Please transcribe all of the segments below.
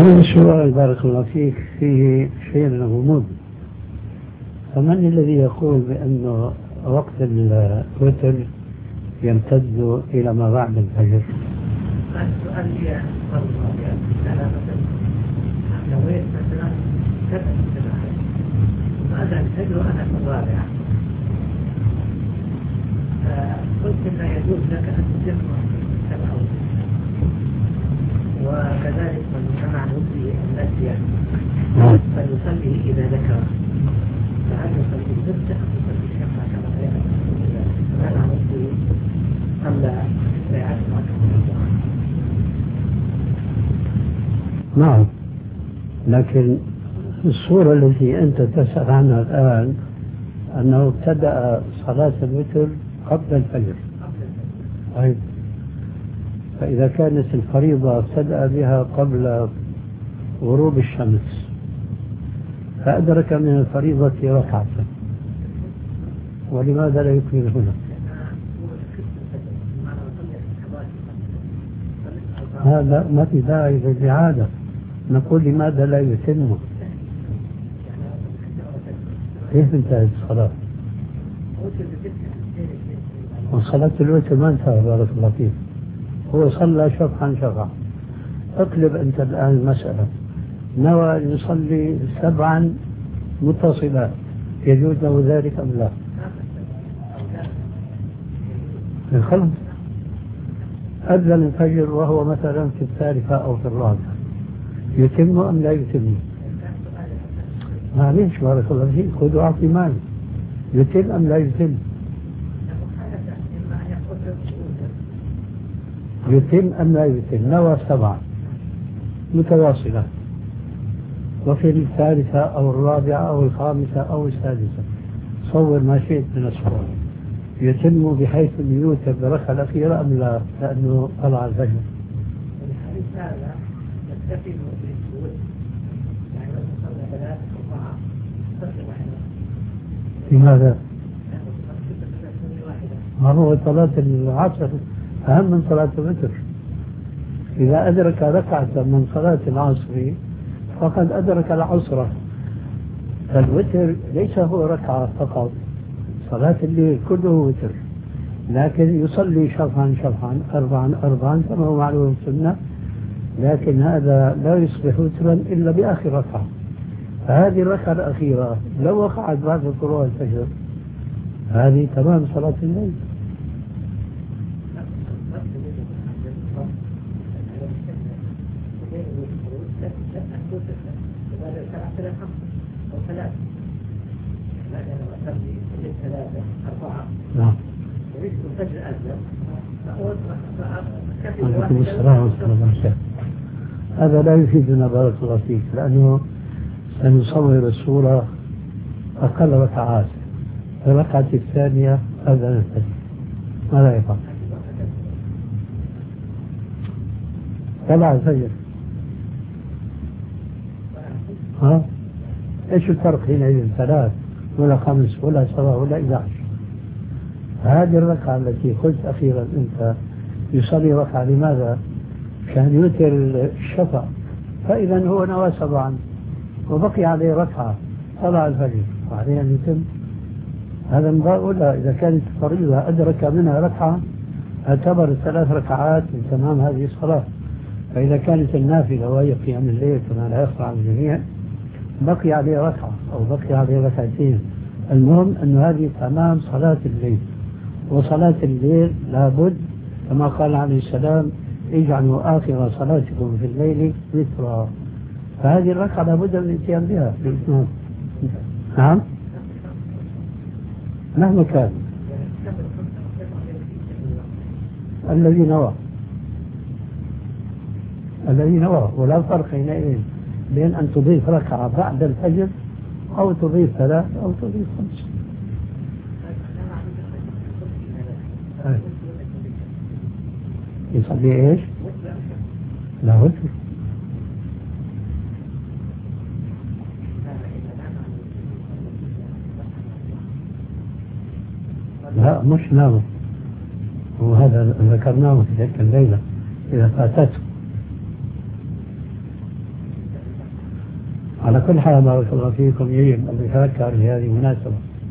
هذا السؤال بارك الله فيك فيه شيء من الغموض. فمن الذي يقول بأنه وقت الوتر يمتد إلى ما بعد الفجر؟ السؤال هي مثلا نويت مثلا 7 بعد الفجر أنا في الرابعة، قلت لا يجوز لك أن تتم 7 وكذلك من جمع نصي النسي فيصلي إذا ذكر، فهل يصلي الزبدة أم يصلي الشفعة كما جمع نصي قبل 16 نعم، لكن الصورة التي أنت تسأل عنها الآن أنه ابتدأ صلاة الوتر قبل الفجر. طيب، فإذا كانت الفريضة ابتدأ بها قبل غروب الشمس فأدرك من الفريضة ركعة، ولماذا لا يكمل هنا؟ هذا ما في داعي للإعادة، نقول لماذا لا يتم؟ كيف انتهت الصلاة؟ وصلاة الوتر ما انتهى بارك الله فيك، هو صلى شفعا. اقلب أنت الآن المسألة، نوى أن يصلي 7 متصلات، يجوز له ذلك أم لا؟ خلاص، أذن الفجر وهو مثلا في 3 أو في 4، يتم أم لا يتم؟ معليش بارك الله فيك، خذوا أعطي مالي، يتم أم لا يتم؟ يتم أم لا يتم؟ نوى 7 متواصلة، وفي 3 أو 4 أو 5 أو 6، صور ما شئت من الصور، يتم بحيث أن يوتر بالركعة الأخيرة أم لا؟ لأنه طلع الفجر. لماذا؟ ما هو صلاة العصر أهم من صلاة الوتر. إذا أدرك ركعة من صلاة العصر فقد أدرك العصر، فالوتر ليس هو ركعة فقط، صلاة الليل كله وتر، لكن يصلي شفعا 4 كما هو معلوم السنة، لكن هذا لا يصبح وترا إلا بآخر ركعة. فهذه الركعة الأخيرة لو وقعت بعد طلوع الفجر هذه تمام صلاة الليل. نعم. عليكم السلام ورحمة الله وبركاته. هذا لا يفيدنا بارك الله فيك، لأنه سنصور الصورة أقل ركعات، الركعة الثانية أذن الفجر، ماذا يفعل؟ طلع الفجر، ها؟ إيش الفرق هنا؟ 3 ولا 5 ولا 7 ولا 11؟ هذه الركعة التي قلت أخيرا أنت يصلي ركعة، لماذا؟ كان يوتر الشفع، فإذا هو نوى 7 وبقي عليه ركعة، طلع الفجر وعليه أن يتم. هذا من باب أولى، إذا كانت فريضة أدرك منها ركعة اعتبر 3 ركعات من تمام هذه الصلاة. فإذا كانت النافلة وهي قيام الليل كما لا يخفى عن الجميع بقي عليه ركعة أو بقي عليه 2 ركعات، المهم أن هذه تمام صلاة الليل. وصلاة الليل لابد كما قال عليه السلام اجعلوا آخر صلاتكم في الليل وترا، فهذه الركعة لابد من الاتيان بها بالإتمام. نعم، مهما كان الذي نوى، ولا فرق حينئذ بين أن تضيف ركعة بعد الفجر أو تضيف 3 أو تضيف 5. يصلي ايش؟ لا وتر. لا مش نام، وهذا ذكرناه في تلك الليلة إذا فاتته. على كل حال بارك الله فيكم يجب أن يتذكر بهذه المناسبة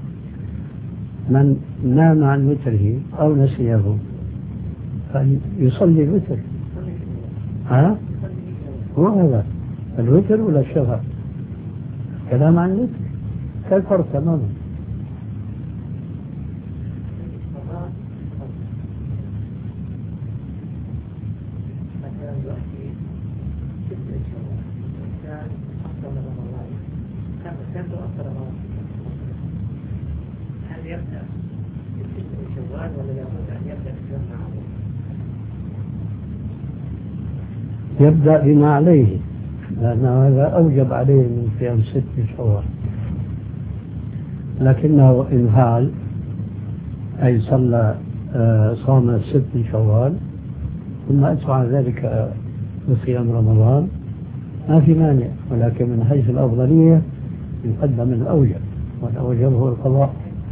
من نام عن وتره أو نسيه فيصلي الوتر. ها؟ هو هذا الوتر ولا الشفع؟ كلام عن الوتر كالفرق تماما. يبدأ بما عليه لأن هذا أوجب عليه من صيام 6 شوال، لكنه إن فعل أي صلى صام 6 شوال ثم أتبع ذلك بصيام رمضان ما في مانع، ولكن من حيث الأفضلية يقدم الأوجب، والأوجب هو القضاء.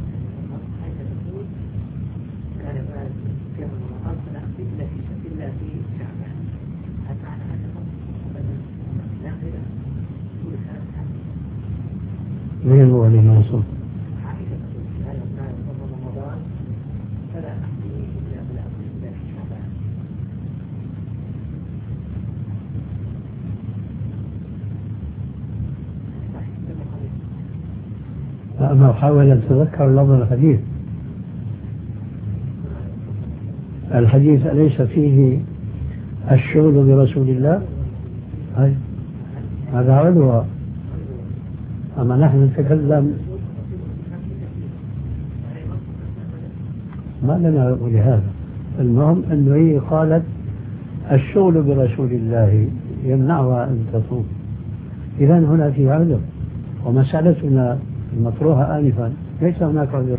مين هو اللي موصول؟ أنا أحاول أن أتذكر لفظ الحديث. الحديث أليس فيه الشغل برسول الله؟ هذا عدوى. أما نحن نتكلم ما لنا نقول هذا. المهم أنه هي قالت الشغل برسول الله يمنعها أن تصوم، إذن هنا في عذر، ومسألتنا المطروحة آنفا ليس هناك عذر.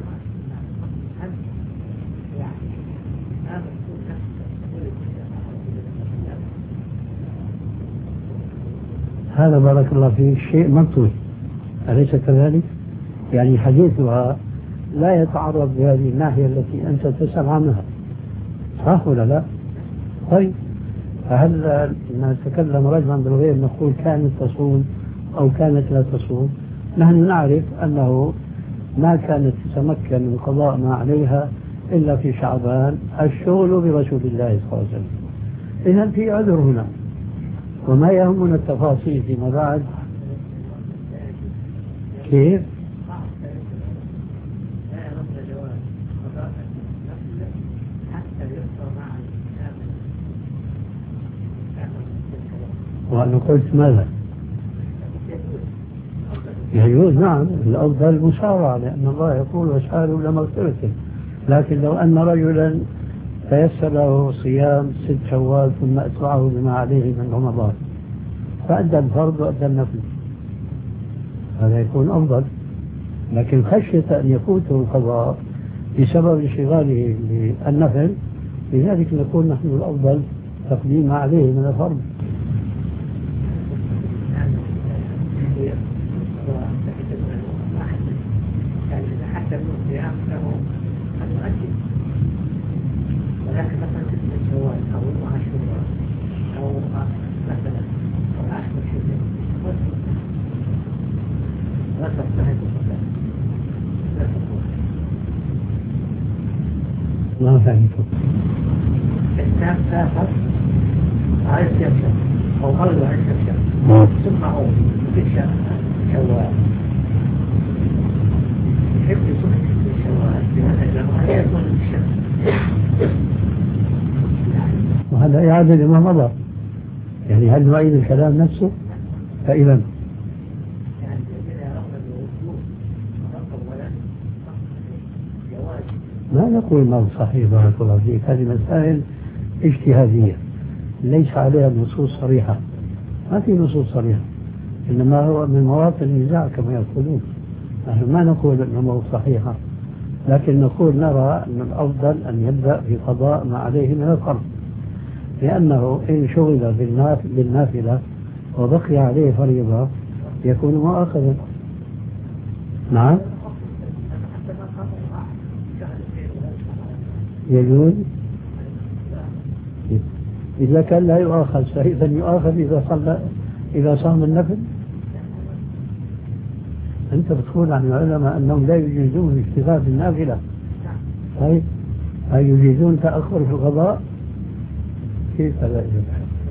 هذا بارك الله فيه شيء منطوي، أليس كذلك؟ يعني حديثها لا يتعرض بهذه الناحية التي أنت تسأل عنها، صح ولا لا؟ طيب فهل نتكلم رجلا بالغير نقول كانت تصوم أو كانت لا تصوم؟ نحن نعرف أنه ما كانت تتمكن من قضاء ما عليها إلا في شعبان الشغل برسول الله صلى الله عليه وسلم. إذن في عذر هنا، وما يهمنا التفاصيل فيما بعد. كيف؟ وأنا قلت ماذا؟ يجوز، نعم، الأفضل المسارعة، لأن الله يقول وسارعوا إلى مغفرة. لكن لو أن رجلا تيسر له صيام 6 شوال ثم أتبعه بما عليه من رمضان فأدى الفرض وأدى النفل، هذا يكون أفضل. لكن خشية أن يفوته القضاء بسبب انشغاله بالنفل، لذلك نقول نحن الأفضل تقديم ما عليه من الفرض. ولكن مثلا 6 شوال أو 10 أو مثلا 10 شهور لا تستهد لا تقول. ما فهمت. الإنسان سافر عايز يمشي أو مرض عايز يمشي ثم هو في شوال يحب يصبح في شوال بهذا الجمال يكون الشمس، وهذا إعادة لما مضى. يعني هل نعيد الكلام نفسه؟ فإذا ما نقول ما صحيح بارك الله فيك، هذه مسائل اجتهادية ليس عليها نصوص صريحة، ما في نصوص صريحة، إنما هو من مواطن النزاع كما يقولون. نحن ما نقول أنه صحيحة، لكن نقول نرى أن الأفضل أن يبدأ بقضاء ما عليه من الفرض، لأنه إن شغل بالنافلة وبقي عليه فريضة يكون مؤاخذا. نعم يجوز إذا كان لا يؤاخذ، فإذا يؤاخذ إذا صام النفل. أنت بتقول عن العلماء أنهم لا يجيزون الاشتغال بالنافلة. طيب هل يجيزون تأخر في القضاء؟ كيف لا يجوز؟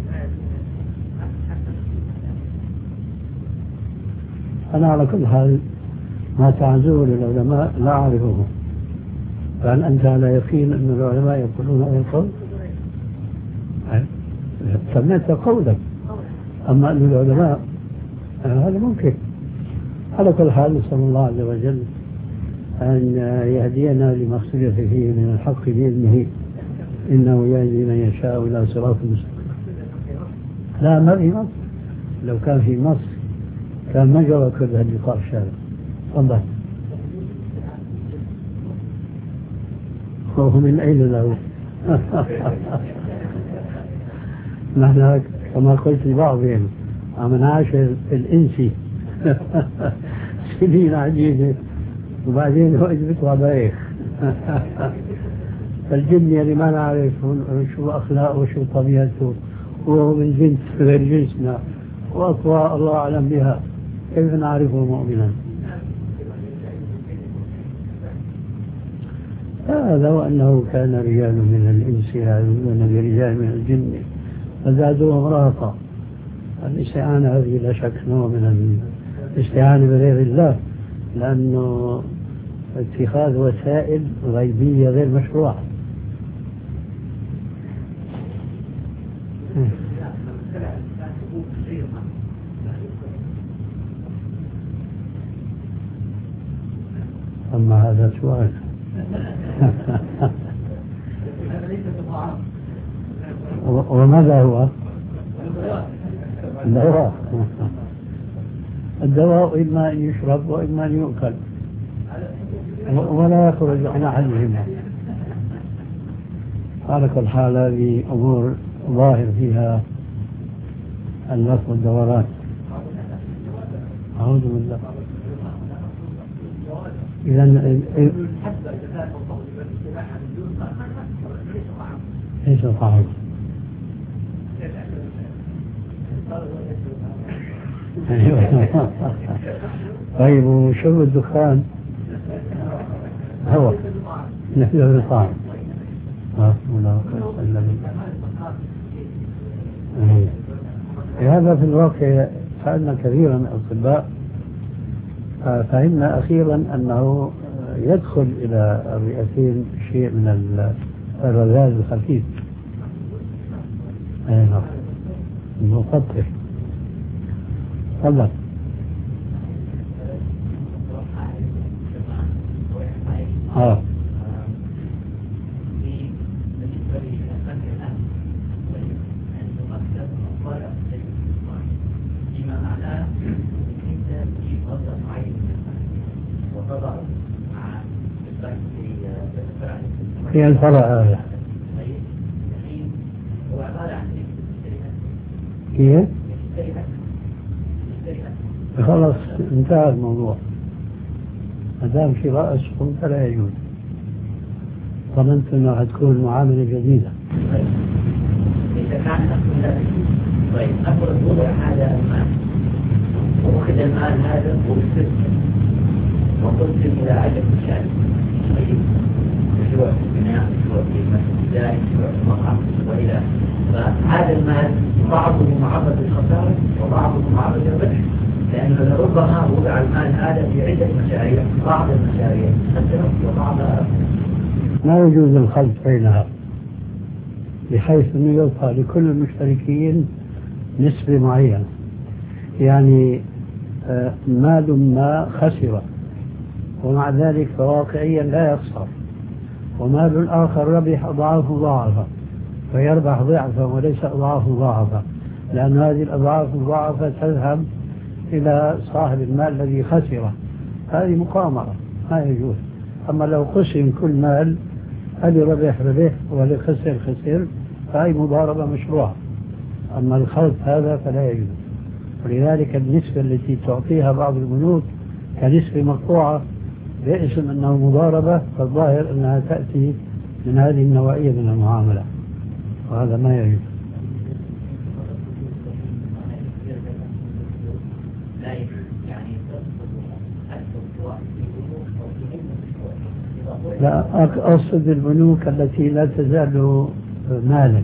أنا على كل حال ما تعزوه للعلماء لا أعرفه، فهل أنت على يقين أن العلماء يقولون هذا القول؟ سمعت قولا، أما أن العلماء هذا ممكن. على كل حال نسأل الله عز وجل أن يهدينا لما اختلف فيه من الحق بإذنه، إنه يهدي من يشاء إلى صراط مستقيم. لا ما في مصر، لو كان في مصر كان ما جرى كل هاللقاء في الشارع. تفضل. وهو من أين له؟ نحن كما قلت لبعضهم من عاش الإنسي سنين عديدة وبعدين هو بيطلع بايخ. فالجن اللي ما نعرف شو أخلاقه وشو طبيعته وهو من جنس غير جنسنا وأطواء الله أعلم بها، كيف نعرفه مؤمنا؟ هذا وأنه كان رجال من الإنس يعوذون برجال من الجن فزادوهم رهقا. الاستعانة هذه لا شك نوع من الاستعانة بغير الله، لأنه اتخاذ وسائل غيبية غير مشروعة. أما هذا سؤال. وماذا هو؟ الدواء. الدواء إما أن يشرب وإما أن يؤكل ولا يخرج عن أحدهما. على كل حال هذه أمور ظاهر فيها اللف والدوران. أعوذ بالله. إذن ليس طعام. طيب وشرب الدخان هو نحن الطعام. هذا في الواقع سألنا كثيرا من الأطباء، فهمنا أخيرا أنه يدخل إلى الرئتين شيء من الرذاذ الخفيف المخطر. تفضل. هي الفرع هذا كيف؟ خلاص انتهى الموضوع. ما دام في رأس فلا يجوز. ضمنت انها حتكون معاملة جديدة. إذا كان طيب أفرض وضع هذا المال وأخذ المال هذا وبسلسل وقلت إلى عدد مشاهد طيب مشروع بناء مشروع في المسجد دائم مشروع في مطعم وإلى فهذا المال بعضه معرض للخسارة وبعضه معرض للربح، لأنه لربما وضع المال هذا في عدة مشاريع، بعض المشاريع خسرت وبعضها ما يجوز الخلط بينها بحيث أنه يبقى لكل المشتركين نسبة معينة. يعني مال ما خسر ومع ذلك فواقعيا لا يخسر، ومال آخر ربح أضعاف ضاعفة فيربح ضعفا وليس أضعاف ضاعفة، لأن هذه الأضعاف الضاعفة تذهب إلى صاحب المال الذي خسره. هذه مقامرة ما يجوز. أما لو قسم كل مال هل ربح ربح ولا خسر خسر فهي مضاربة مشروعة. أما الخلط هذا فلا يجوز. ولذلك النسبة التي تعطيها بعض البنوك كنسبة مقطوعة باسم أنه مضاربة، فالظاهر أنها تأتي من هذه النوعية من المعاملة، وهذا ما يجوز. لا، أقصد البنوك التي لا تزال مالا.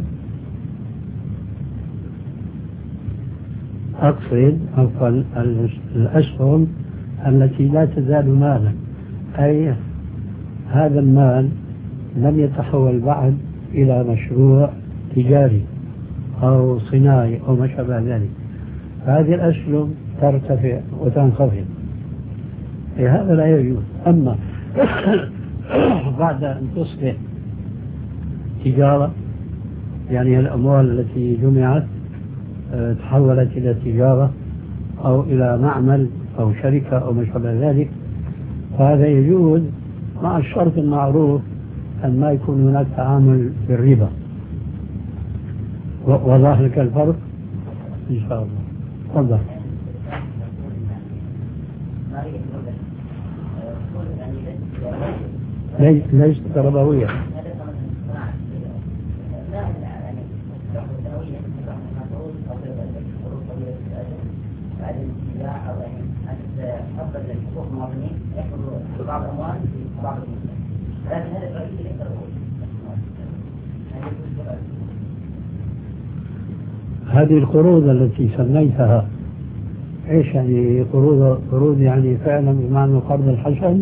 أقصد الأسهم التي لا تزال مالا، أي هذا المال لم يتحول بعد إلى مشروع تجاري أو صناعي أو ما شابه ذلك. هذه الأسهم ترتفع وتنخفض، هذا لا يجوز. أما بعد أن تصبح تجارة، يعني الأموال التي جمعت تحولت إلى تجارة أو إلى معمل أو شركة أو ما شابه ذلك، فهذا يجوز مع الشرط المعروف أن ما يكون هناك تعامل بالربا. وضح لك الفرق إن شاء الله. تفضل. ليست ربوية. هذه القروض التي سميتها ايش يعني؟ قروض يعني فعلا بمعنى قرض الحسن؟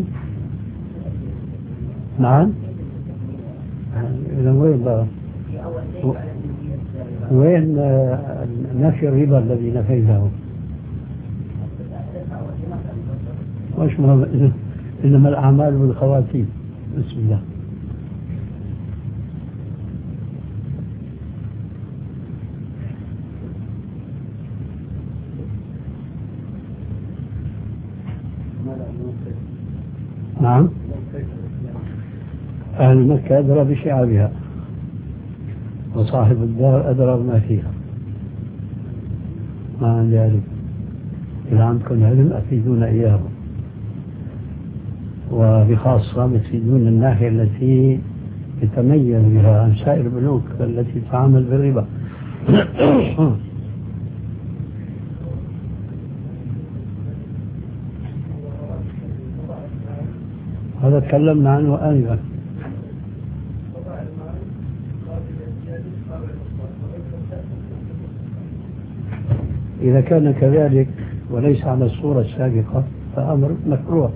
نعم. إذا وين بقى؟ وين نفي الربا الذي نفيته؟ وش ما إنما الأعمال بالخواتيم. بسم الله. نعم. أهل مكة أدرى بشعابها، وصاحب الدار أدرى بما فيها. ما عن ذلك إذا عندكم علم أفيدون إياه، وبخاصة تفيدون الناحية التي يتميز بها عن سائر البنوك التي تعامل بالربا. هذا تكلمنا عنه آنفا. إذا كان كذلك وليس على الصورة السابقة فأمر مكروه.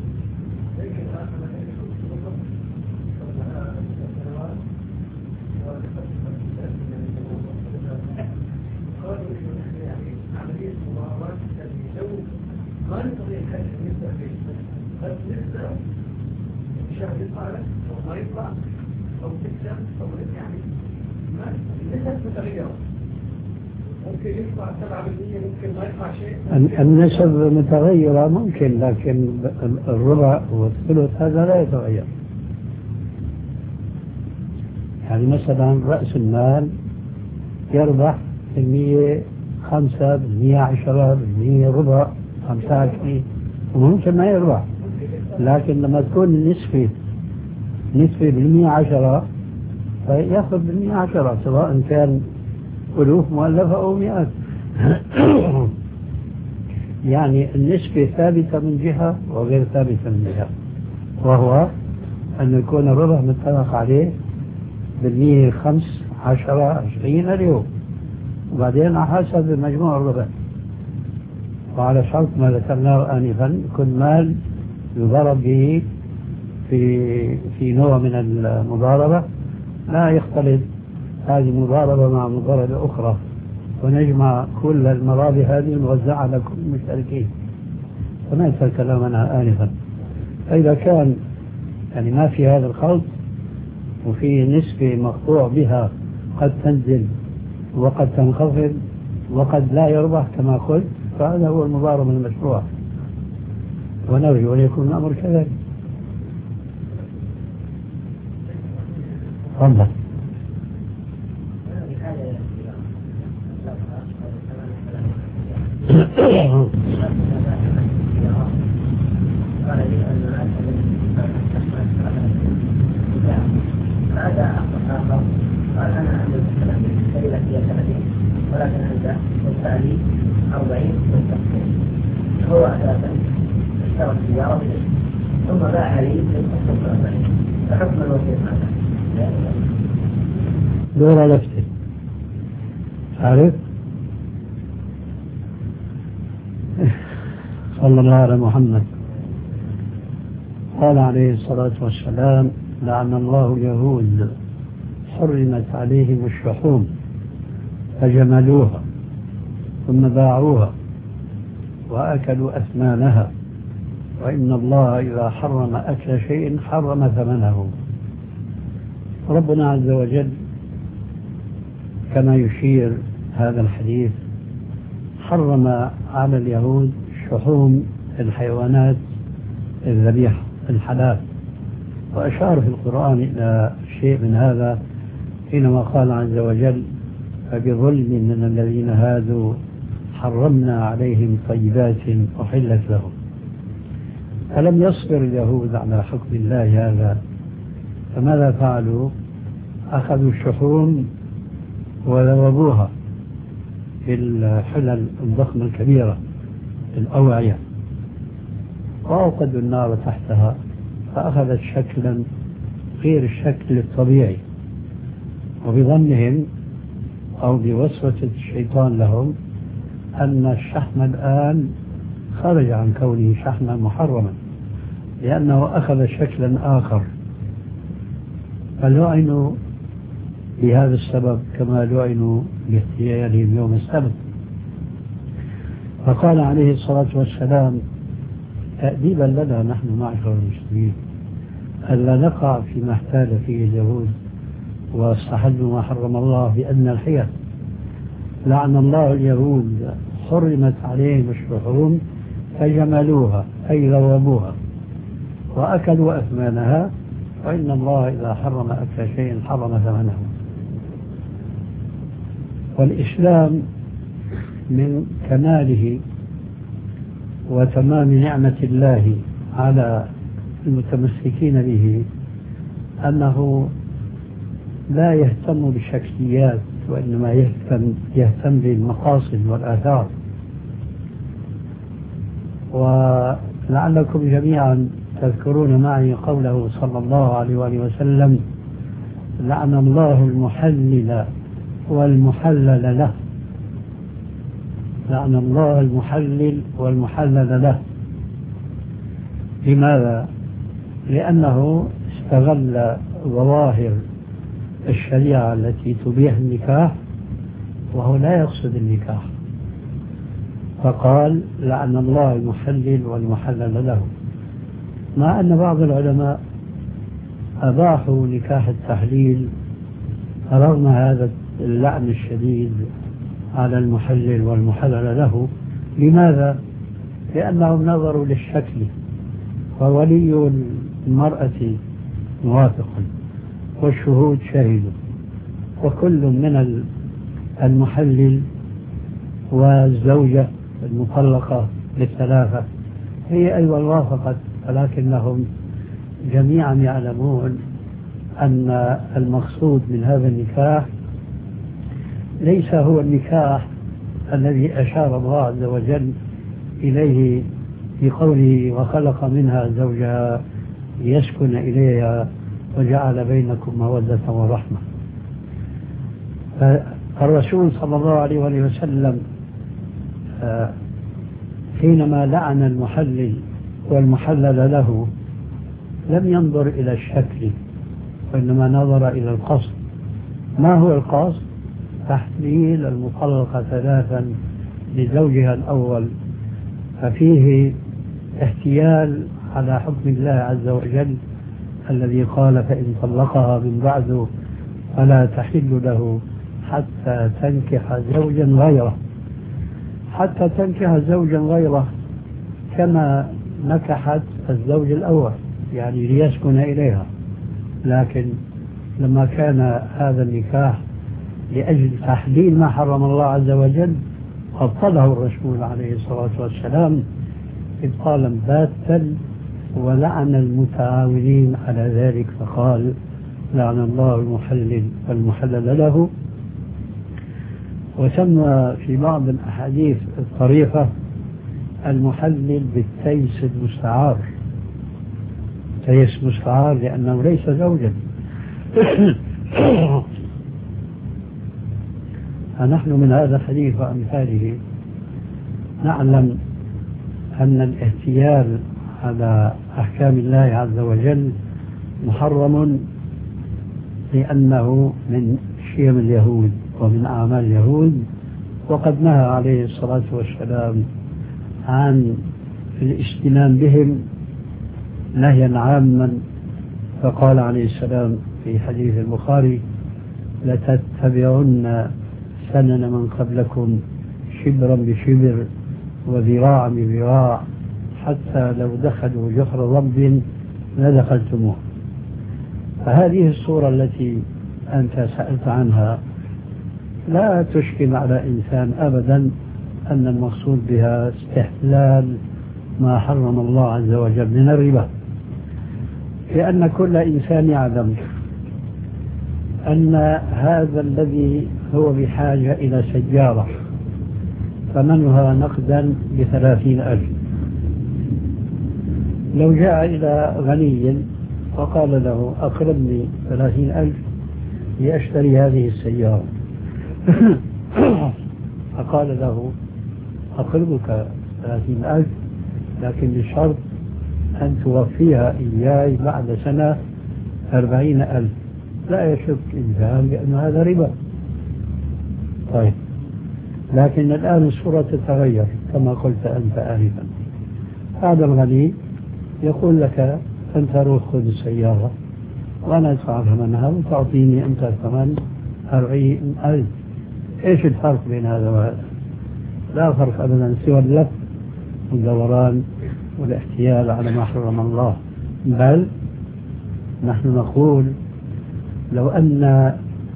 النسب متغيرة ممكن، لكن الربع والثلث هذا لا يتغير. يعني مثلا رأس المال يربح 5%، 10%، ربع 15%، وممكن ما يربح. لكن لما تكون النسبة ب110 فيأخذ ب110، سواء كان ألوف مؤلفة أو مئات. يعني النسبة ثابتة من جهة وغير ثابتة من جهة، وهو أن يكون الربح متفق عليه بالمية 5، 10، 20 اليوم، وبعدين على حسب مجموع الربح، وعلى شرط ما ذكرناه آنفا كل مال يضرب به في نوع من المضاربة لا يختلط هذه مضاربة مع مضاربة أخرى، ونجمع كل المرابح هذه الموزعة على كل المشتركين، فما يصير كلام عنها آنفا. فإذا كان يعني ما في هذا الخلط وفي نسبة مقطوع بها قد تنزل وقد تنخفض وقد لا يربح كما قلت، فهذا هو المضاربة المشروع، ونرجو أن يكون الأمر كذلك. تفضل. هذا آخر قال أنا عندي كلمة هي 30 ولكن أنت قلت لي 40 هو أساسا اشترى سيارة ثم باعها لي فحكم الوكيل ماذا؟ دور لفته عارف؟ صلى الله على محمد. قال عليه الصلاة والسلام: لعن الله اليهود حرمت عليهم الشحوم فجملوها ثم باعوها وأكلوا أثمانها، وإن الله إذا حرم أكل شيء حرم ثمنه. ربنا عز وجل كما يشير هذا الحديث حرم على اليهود شحوم الحيوانات الذبيحة الحلال، وأشار في القرآن إلى شيء من هذا حينما قال عز وجل: فبظلم من الذين هادوا حرمنا عليهم طيبات أحلت لهم. ألم يصبر اليهود على حكم الله هذا؟ فماذا فعلوا؟ أخذوا الشحوم وذوبوها في الحلل الضخمة الكبيرة الأوعية وأوقدوا النار تحتها، فأخذت شكلا غير الشكل الطبيعي، وبظنهم أو بوسوسة الشيطان لهم أن الشحم الآن خرج عن كونه شحما محرما لأنه أخذ شكلا آخر، فلعنوا بهذا السبب كما لعنوا باحتيالهم يوم السبت. فقال عليه الصلاة والسلام تأديبا لنا نحن معشر المسلمين ألا نقع فيما احتال فيه اليهود واستحلوا ما حرم الله بأدنى الحيل: لعن الله اليهود حرمت عليهم الشحوم فجملوها أي ذوبوها وأكلوا أثمانها، وإن الله إذا حرم أكل شيء حرم ثمنه. والإسلام من كماله وتمام نعمة الله على المتمسكين به أنه لا يهتم بالشكليات وإنما يهتم بالمقاصد والآثار. ولعلكم جميعا تذكرون معي قوله صلى الله عليه وآله وسلم: لعن الله المحلل والمحلل له. لعن الله المحلل والمحلل له. لماذا؟ لأنه استغل ظواهر الشريعة التي تبيح النكاح وهو لا يقصد النكاح، فقال: لعن الله المحلل والمحلل له، مع أن بعض العلماء أباحوا نكاح التحليل رغم هذا اللعن الشديد على المحلل والمحلل له. لماذا؟ لأنهم نظروا للشكل، فولي المرأة موافق والشهود شهدوا، وكل من المحلل والزوجة المطلقة للثلاثة هي أيضا وافقت، ولكنهم جميعا يعلمون أن المقصود من هذا النكاح ليس هو النكاح الذي أشار الله عز وجل إليه بقوله: وخلق منها زوجها ليسكن إليها وجعل بينكم مودة ورحمة. فالرسول صلى الله عليه وسلم حينما لعن المحلل والمحلل له لم ينظر إلى الشكل، وإنما نظر إلى القصد. ما هو القصد؟ تحليل المطلقة ثلاثا لزوجها الأول، ففيه احتيال على حكم الله عز وجل الذي قال: فإن طلقها من بعد فلا تحل له حتى تنكح زوجا غيره. حتى تنكح زوجا غيره كما نكحت الزوج الأول، يعني ليسكن إليها. لكن لما كان هذا النكاح لأجل تحليل ما حرم الله عز وجل أبطله الرسول عليه الصلاة والسلام إبطالا باتا، ولعن المتعاونين على ذلك فقال: لعن الله المحلل والمحلل له. وسمى في بعض الأحاديث الطريفة المحلل بالتيس المستعار، تيس مستعار لأنه ليس زوجا. فنحن من هذا الحديث وأمثاله نعلم أن الاحتيال على أحكام الله عز وجل محرم، لأنه من شيم اليهود ومن أعمال اليهود، وقد نهى عليه الصلاة والسلام عن الاستنان بهم نهيا عاما، فقال عليه السلام في حديث البخاري: لتتبعن سنن من قبلكم شبرا بشبر وذراعا بذراع حتى لو دخلوا جحر ضب لدخلتموه. فهذه الصورة التي أنت سألت عنها لا تشكل على إنسان أبدا أن المقصود بها استحلال ما حرم الله عز وجل من الربا، لأن كل إنسان يعلم أن هذا الذي هو بحاجة إلى سيارة ثمنها نقدا ب30,000، لو جاء إلى غني وقال له: أقرضني 30,000 لأشتري هذه السيارة، فقال له: أقرضك 30,000 لكن بشرط أن توفيها إياي بعد سنة 40,000. لا يشك إنسان بأن هذا ربا. طيب، لكن الآن الصورة تتغير كما قلت أنت آنفا. هذا الغني يقول لك: أنت روح خذ السيارة وأنا أدفع ثمنها وتعطيني أنت ثمن 40,000. إيش الفرق بين هذا وهذا؟ لا فرق أبدا سوى اللف والدوران والاحتيال على ما حرم الله. بل نحن نقول لو أن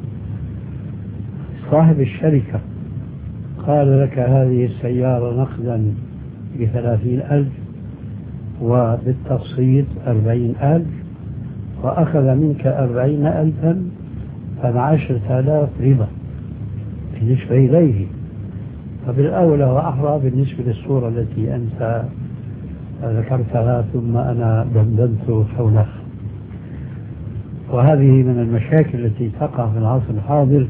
صاحب الشركة قال لك: هذه السيارة نقدا ب30,000 وبالتقسيط 40,000 وأخذ منك 40,000 ف10,000 ربا بالنسبة إليه. فبالأولى وأحرى بالنسبة للصورة التي أنت ذكرتها ثم أنا دندنت حولها. وهذه من المشاكل التي تقع في العصر الحاضر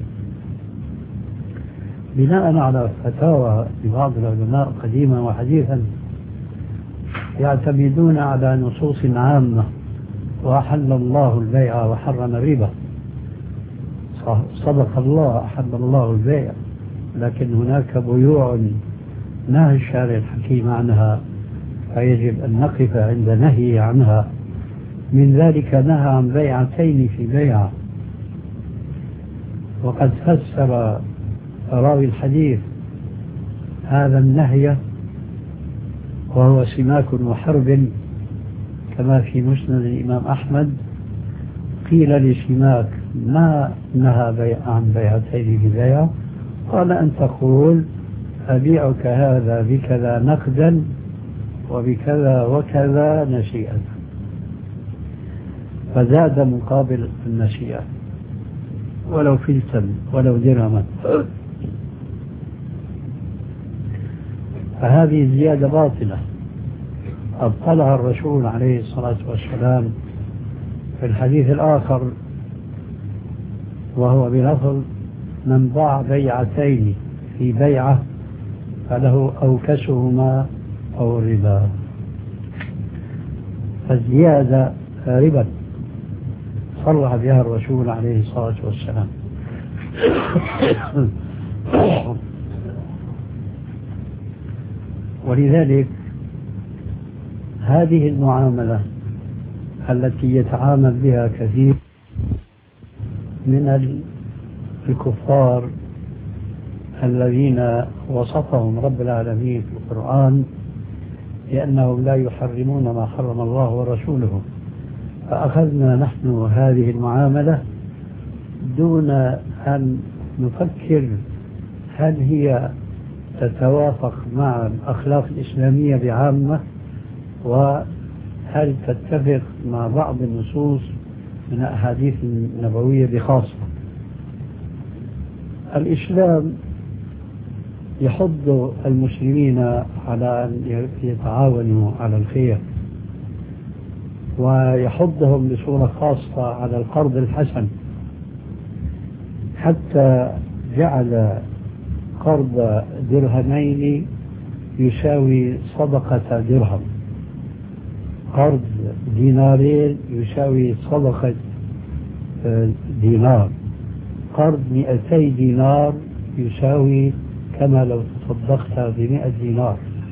بناء على فتاوى لبعض العلماء قديما وحديثا يعتمدون على نصوص عامة: وأحل الله البيع وحرم الربا. صدق الله، أحل الله البيع، لكن هناك بيوع نهى الشارع الحكيم عنها، فيجب أن نقف عند نهي عنها. من ذلك نهى عن بيعتين في بيعة، وقد فسر راوي الحديث هذا النهي وهو سماك وحرب، كما في مسند الإمام أحمد. قيل لسماك: ما نهى عن بيعتين في بيعة؟ قال: أن تقول: أبيعك هذا بكذا نقدا وبكذا وكذا نسيئا، فزاد مقابل النسيئة ولو فلسا ولو درهما. فهذه زيادة باطلة أبطلها الرسول عليه الصلاة والسلام في الحديث الآخر، وهو بلفظ: من باع بيعتين في بيعة فله أوكسهما أو الربا. فالزيادة ربا صرح بها الرسول عليه الصلاة والسلام. ولذلك هذه المعاملة التي يتعامل بها كثير من الكفار الذين وصفهم رب العالمين في القرآن لأنهم لا يحرمون ما حرم الله ورسوله، فأخذنا نحن هذه المعاملة دون أن نفكر هل هي تتوافق مع الأخلاق الإسلامية بعامة، وهل تتفق مع بعض النصوص من الأحاديث النبوية بخاصة. الإسلام يحض المسلمين على أن يتعاونوا على الخير، ويحضهم بصورة خاصة على القرض الحسن، حتى جعل قرض درهمين يساوي صدقة درهم، قرض دينارين يساوي صدقة دينار، قرض 200 دينار يساوي كما لو تصدقت ب100 دينار.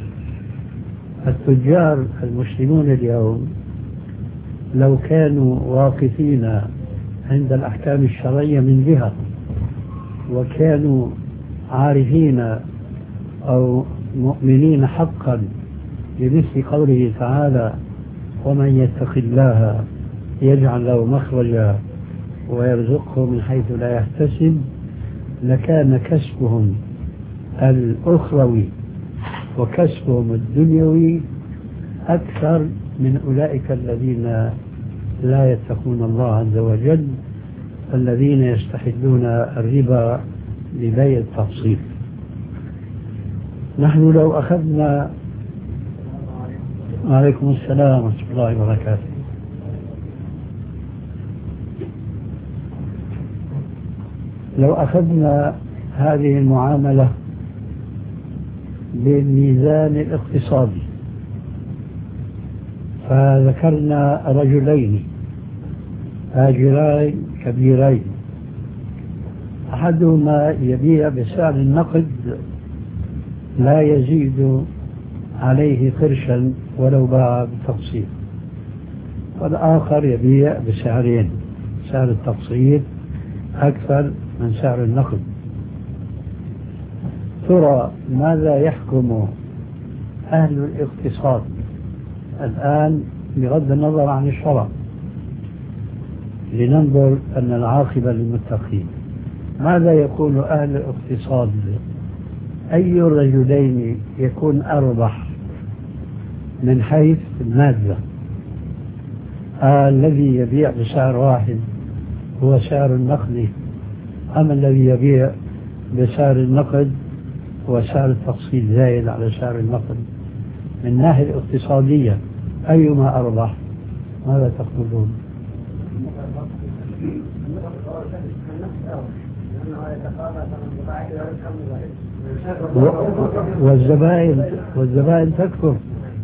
التجار المسلمون اليوم لو كانوا واقفين عند الأحكام الشرعية من جهة، وكانوا عارفين أو مؤمنين حقا بمثل قوله تعالى: ومن يتق الله يجعل له مخرجا ويرزقه من حيث لا يحتسب، لكان كسبهم الأخروي وكسبهم الدنيوي أكثر من أولئك الذين لا يتقون الله عز وجل، الذين يستحلون الربا لبيع التقسيط. نحن لو أخذنا وعليكم السلام ورحمة الله وبركاته. لو أخذنا هذه المعاملة بالميزان الاقتصادي فذكرنا رجلين تاجرين كبيرين، أحدهما يبيع بسعر النقد لا يزيد عليه قرشا ولو باع بالتقسيط، والآخر يبيع بسعرين، سعر التقسيط أكثر من سعر النقد. ترى ماذا يحكم أهل الاقتصاد الآن بغض النظر عن الشرع، لننظر أن العاقبة للمتقين؟ ماذا يقول أهل الاقتصاد؟ أي الرجلين يكون أربح من حيث المادة؟ الذي يبيع بسعر واحد هو سعر النقد، أم الذي يبيع بسعر النقد هو سعر التقسيط زايد على سعر النقد؟ من الناحية الاقتصادية أيما أربح؟ ماذا تقولون؟ والزبائن تكثر.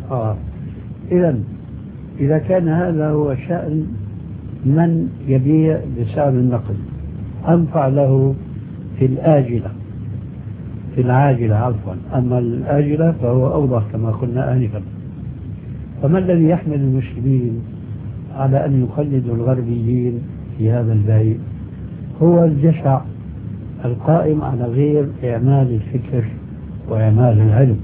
إذا كان هذا هو شأن من يبيع بسعر النقد، أنفع له في الآجلة، في العاجلة عفوا، أما الآجلة فهو أوضح كما قلنا آنفا. فما الذي يحمل المسلمين على أن يقلدوا الغربيين في هذا البيع؟ هو الجشع القائم على غير إعمال الفكر وإعمال العلم.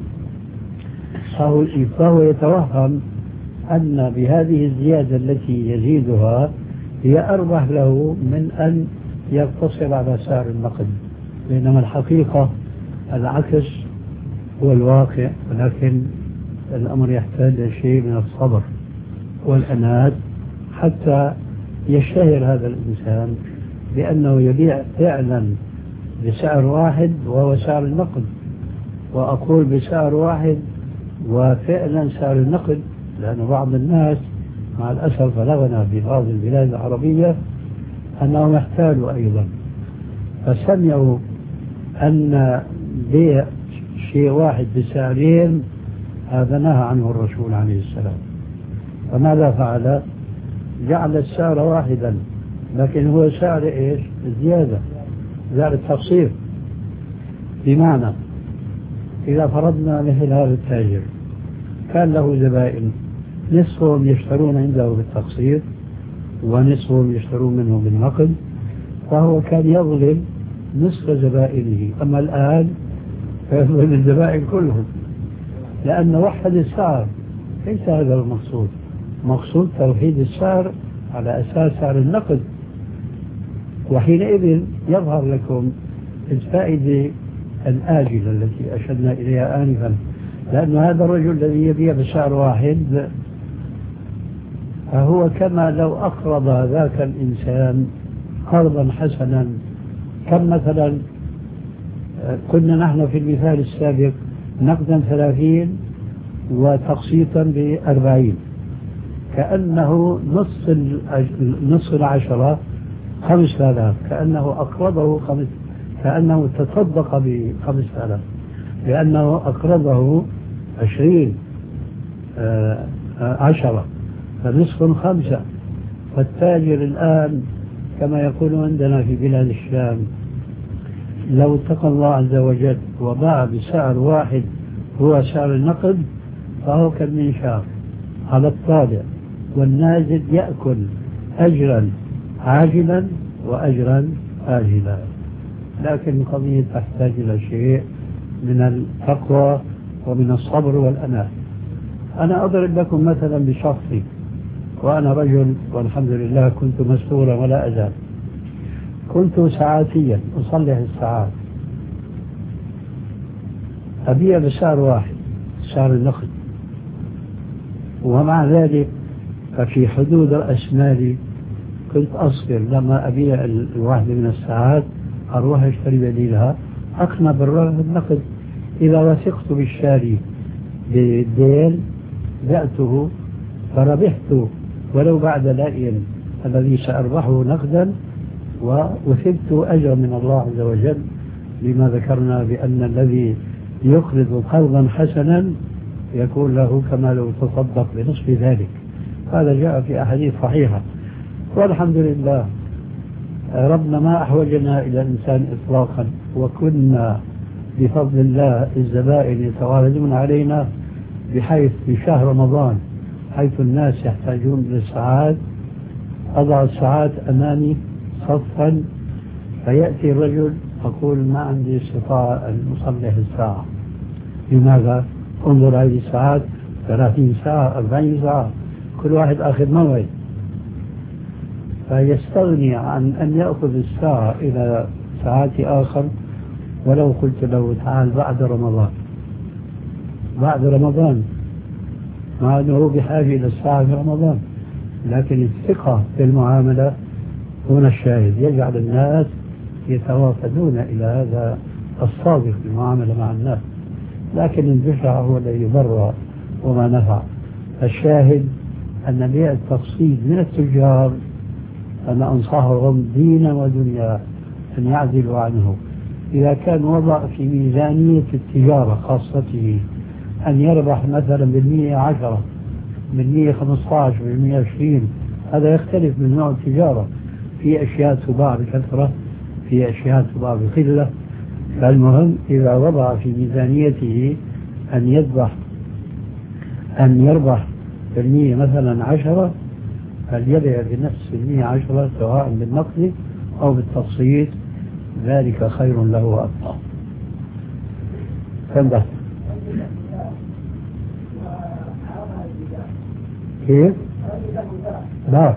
فهو يتوهم أن بهذه الزيادة التي يزيدها هي أربح له من أن يقتصر على سعر النقد، بينما الحقيقة العكس هو الواقع. ولكن الأمر يحتاج شيء من الصبر والأنات حتى يشتهر هذا الإنسان بأنه يبيع فعلا بسعر واحد وهو سعر النقد. وأقول بسعر واحد وفعلا سعر النقد، لأن بعض الناس مع الأسف بلغنا في بعض البلاد العربية أنهم احتالوا أيضا، فسمعوا أن بيع شيء واحد بسعرين هذا نهى عنه الرسول عليه السلام. فماذا فعل؟ جعل السعر واحدا، لكن هو سعر إيش؟ زيادة، سعر التقسيط. بمعنى إذا فرضنا مثل هذا التاجر كان له زبائن، نصفهم يشترون عنده بالتقسيط ونصفهم يشترون منه بالنقد، فهو كان يظلم نصف زبائنه. أما الآن فيظلم الزبائن كلهم، لأن وحد السعر ليس هذا المقصود. مقصود توحيد السعر على أساس سعر النقد. وحينئذ يظهر لكم الفائدة الآجلة التي أشرنا إليها آنفا، لأن هذا الرجل الذي يبيع بسعر واحد فهو كما لو أقرض ذاك الإنسان قرضا حسنا. كم مثلا قلنا نحن في المثال السابق نقدا 30 وتقسيطا ب40، كأنه نصف العشرة 5000، كأنه أقرضه كأنه تصدق ب5000، لأنه أقرضه 20 10، فنصف 5. فالتاجر الآن كما يقول عندنا في بلاد الشام لو اتقى الله عز وجل وباع بسعر واحد هو سعر النقد فهو كالمنشار على الطالع والنازل يأكل أجرا عاجلا وأجرا آجلا. لكن القضية تحتاج إلى شيء من التقوى ومن الصبر والأناة. أنا أضرب لكم مثلا بشخصي، وأنا رجل والحمد لله كنت مستورا ولا أزال. كنت ساعاتيا أصلح الساعات، أبيع بسعر واحد سعر النقد، ومع ذلك ففي حدود رأس مالي كنت أصبر لما أبيع الواحدة من الساعات أروح أشتري بديلها أقنع بالنقد. إذا وثقت بالشاري بالدين بعته فربحت ولو بعد لائم الذي سأربحه نقدا، وثبت أجر من الله عز وجل، لما ذكرنا بأن الذي يقرض قرضا حسنا يكون له كما لو تصدق بنصف ذلك. هذا جاء في أحاديث صحيحة، والحمد لله ربنا ما أحوجنا إلى الإنسان إطلاقا، وكنا بفضل الله الزبائن يتواردون علينا، بحيث في شهر رمضان حيث الناس يحتاجون للساعات أضع الساعات أمامي صفا، فيأتي الرجل أقول ما عندي استطاعة أن أصلح الساعة. لماذا؟ انظر هذه الساعات 30 ساعة 40 ساعة كل واحد آخذ موعد، فيستغني عن أن يأخذ الساعة إلى ساعات آخر. ولو قلت له تعال بعد رمضان مع أنه بحاجة إلى الساعة في رمضان، لكن الثقة في المعاملة هنا الشاهد، يجعل الناس يتوافدون إلى هذا الصادق في المعاملة مع الناس، لكن الجشع هو الذي يضر وما نفع. الشاهد أن بيع التقسيط من التجار أنا أنصحهم دينا ودنيا أن يعدلوا عنه. إذا كان وضع في ميزانية التجارة خاصته أن يربح مثلا بالمية 10 بالمية 15 بالمية 20، هذا يختلف من نوع التجارة. في أشياء تباع بكثرة، في أشياء تباع بقلة. فالمهم إذا وضع في ميزانيته أن يربح بالمية مثلا 10، فليبيع بنفس المية 10 سواء بالنقد أو بالتقسيط، ذلك خير له وأبقى. تنبه كيف؟ لا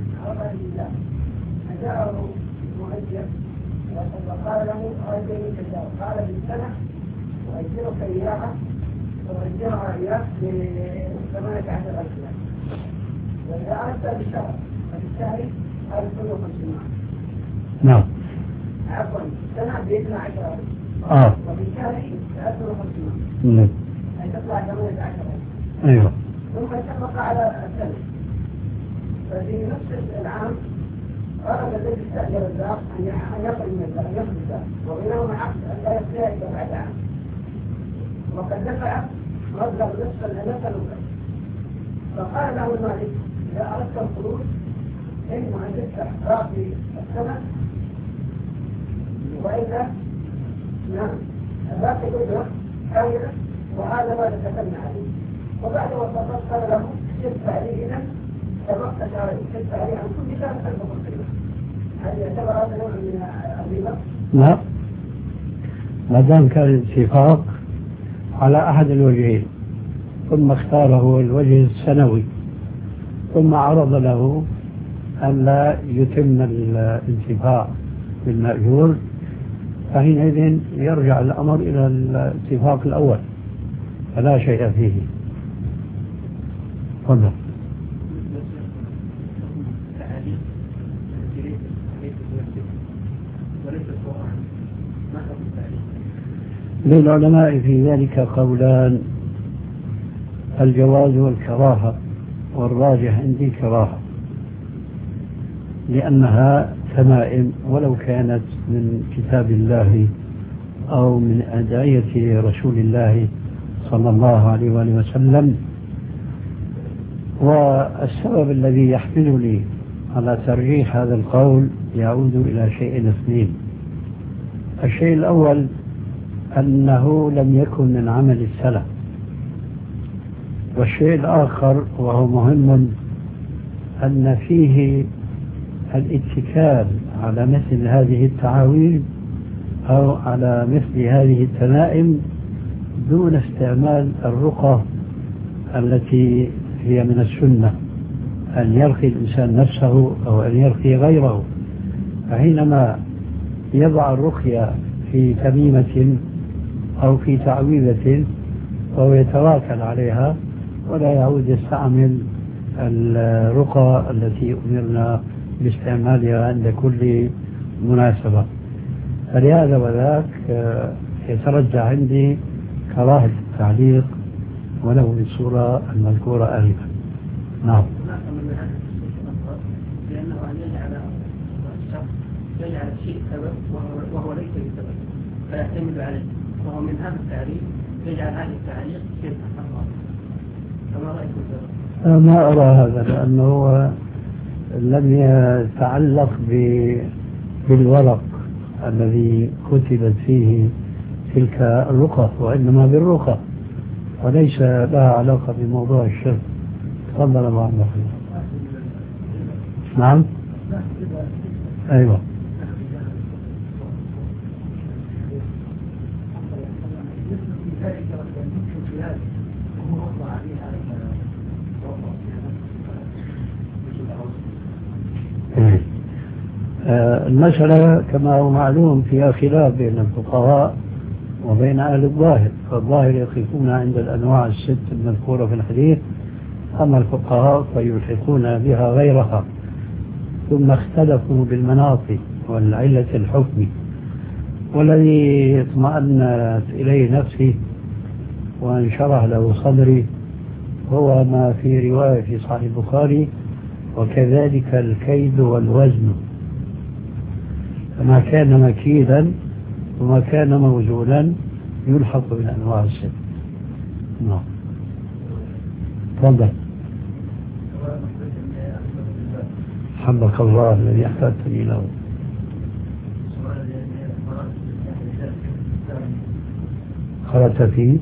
وقال له أرجعني كذا، قال بالسنة وأجرك إياها وأجرها إياك ب18,000 ريال، وإذا أردت بالشهر فبالشهر 1500. نعم. عفوا السنة ب12,000 وبالشهر 1500. أي تطلع 18,000. أيوه. ثم اتفق على السنة، ففي نفس العام أراد الذي استأجر الدار أن يخرج من الدار، أن يخرج الدار، وبينهما عقد أن لا يبيع إلا بعد عام، وقد دفع مبلغ نصف الألف. فقال له المالك إذا أردت الخروج إما أن تفتح باقي السنة وإلا نعم باقي الأجرة كاملة، وهذا ما تكلمنا عليه. وبعد وصفت قال له تدفع لي إذا الوقت شهرين، تدفع لي عن كل شهر 1500. هل يعتبر هذا نوع من الربا؟ لا، ما دام كان الاتفاق على أحد الوجهين ثم اختاره الوجه السنوي ثم عرض له أن لا يتم الانتفاع بالمأجور، فحينئذ يرجع الأمر إلى الاتفاق الأول فلا شيء فيه. تفضل. للعلماء في ذلك قولان: الجواز والكراهة، والراجح عندي كراهة، لأنها تمائم ولو كانت من كتاب الله أو من أدعية رسول الله صلى الله عليه وآله وسلم. والسبب الذي يحملني على ترجيح هذا القول يعود إلى شيئين اثنين. الشيء الأول أنه لم يكن من عمل السلف، والشيء الآخر وهو مهم أن فيه الاتكال على مثل هذه التعاويذ أو على مثل هذه التمائم دون استعمال الرقى التي هي من السنة، أن يرقي الإنسان نفسه أو أن يرقي غيره. فحينما يضع الرقية في تميمة أو في تعويذة فهو يتواكل عليها ولا يعود يستعمل الرقى التي أمرنا باستعمالها عند كل مناسبة. فلهذا وذاك يترجح عندي كراهة التعليق ولو بالصورة المذكورة آنفا. نعم. لأنه أن يجعل الشيء سبب وهو ليس بسبب فيعتمد عليه، وهو من هذا التعريف يجعل هذا التعليق شيء أخر. فما رأيكم؟ ما أرى هذا، لأنه لم يتعلق بالورق الذي كتبت فيه تلك الرقى، وإنما بالرقى، وليس لها علاقة بموضوع الشرك. تفضل أبو عبد الرحمن. نعم. أيوة. المسألة كما هو معلوم فيها خلاف بين الفقهاء وبين أهل الظاهر، فالظاهر يقفون عند الأنواع الست المذكورة في الحديث، أما الفقهاء فيلحقون بها غيرها. ثم اختلفوا بالمناط والعلة الحكم، والذي اطمأنت إليه نفسي وانشرح له صدري هو ما في رواية في صحيح البخاري: وكذلك الكيد والوزن، فما كان مكيدا وما كان موزونا يلحق بالأنواع الست. نعم. تفضل. حبك الله الذي أحببتني له. خرجت فيه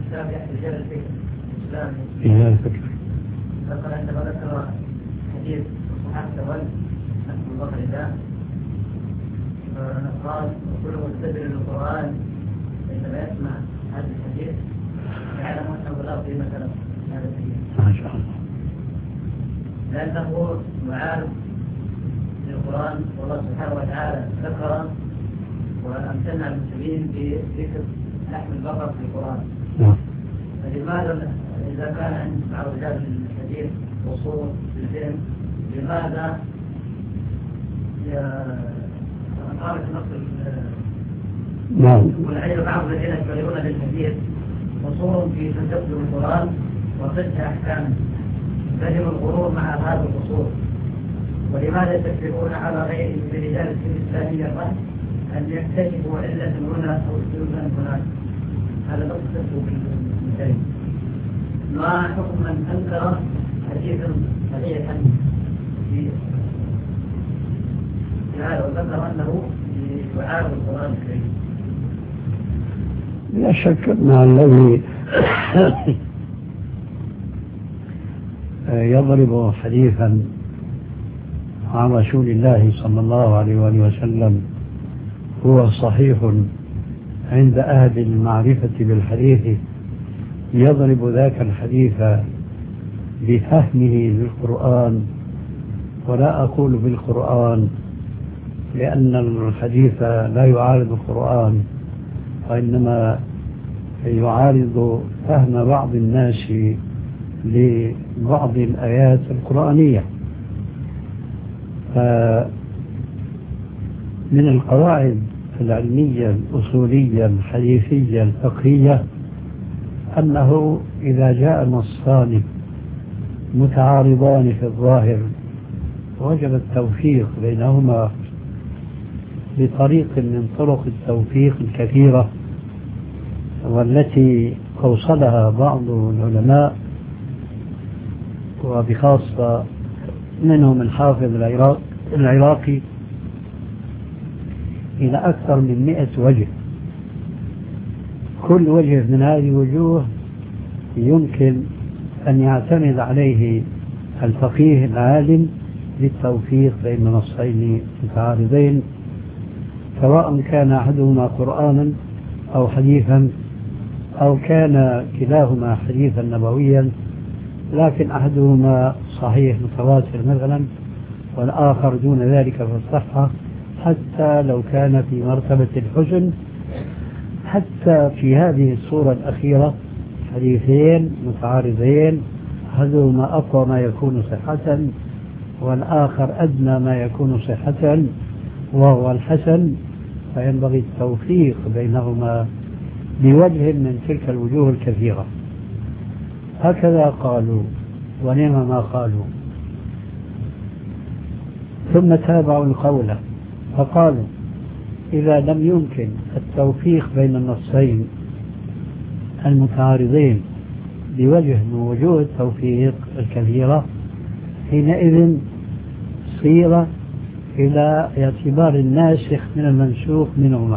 في هذا الفكر. عندما ذكر حديث الصحابة الأول أبو بكر الله قال: وكل مستدل للقرآن عندما يسمع هذا الحديث يعلم أنه لا قيمة له هذا الحديث. ما شاء الله. لأنه معارض للقرآن، والله سبحانه وتعالى ذكر وأمثلنا المسلمين بذكر لحم البقر في القرآن. فلماذا إذا كان عند بعض رجال الحديث وصول بالفهم لماذا قامت نص والعلم بعض الذين يشتغلون بالحديث وصول في تدبر القرآن وفقه أحكامه فهم الغرور مع هذا الوصول؟ ولماذا يتكلمون على غير رجال الإسلامية الرأس أن يكتشفوا علة هنا أو سلوكا هناك؟ هذا نقص بالمثال. ما حكم من أنكر حديثا صحيحا في هذا وذكر أنه يعارض القرآن الكريم؟ لا شك أن الذي يضرب حديثا عن رسول الله صلى الله عليه وآله وسلم هو صحيح عند أهل المعرفة بالحديث، يضرب ذاك الحديث بفهمه للقرآن، ولا أقول بالقرآن لأن الحديث لا يعارض القرآن، وإنما يعارض فهم بعض الناس لبعض الآيات القرآنية. فمن القواعد العلمية الأصولية الحديثية الفقهية أنه إذا جاء نصان متعارضان في الظاهر وجب التوفيق بينهما بطريق من طرق التوفيق الكثيرة والتي أوصلها بعض العلماء وبخاصة منهم الحافظ العراقي إلى أكثر من 100 وجه. كل وجه من هذه الوجوه يمكن أن يعتمد عليه الفقيه العالم للتوفيق بين نصين متعارضين، سواء كان أحدهما قرآنا أو حديثا أو كان كلاهما حديثا نبويا، لكن أحدهما صحيح متواتر مثلا والآخر دون ذلك في الصحة، حتى لو كان في مرتبة الحسن. حتى في هذه الصورة الأخيرة حديثين متعارضين أحدهما أقوى ما يكون صحة والآخر أدنى ما يكون صحة وهو الحسن، فينبغي التوفيق بينهما بوجه من تلك الوجوه الكثيرة. هكذا قالوا ونعم ما قالوا. ثم تابعوا القول فقالوا إذا لم يمكن التوفيق بين النصين المتعارضين بوجه من وجوه التوفيق الكثيرة، حينئذ صير إلى اعتبار الناسخ من المنسوخ منهما،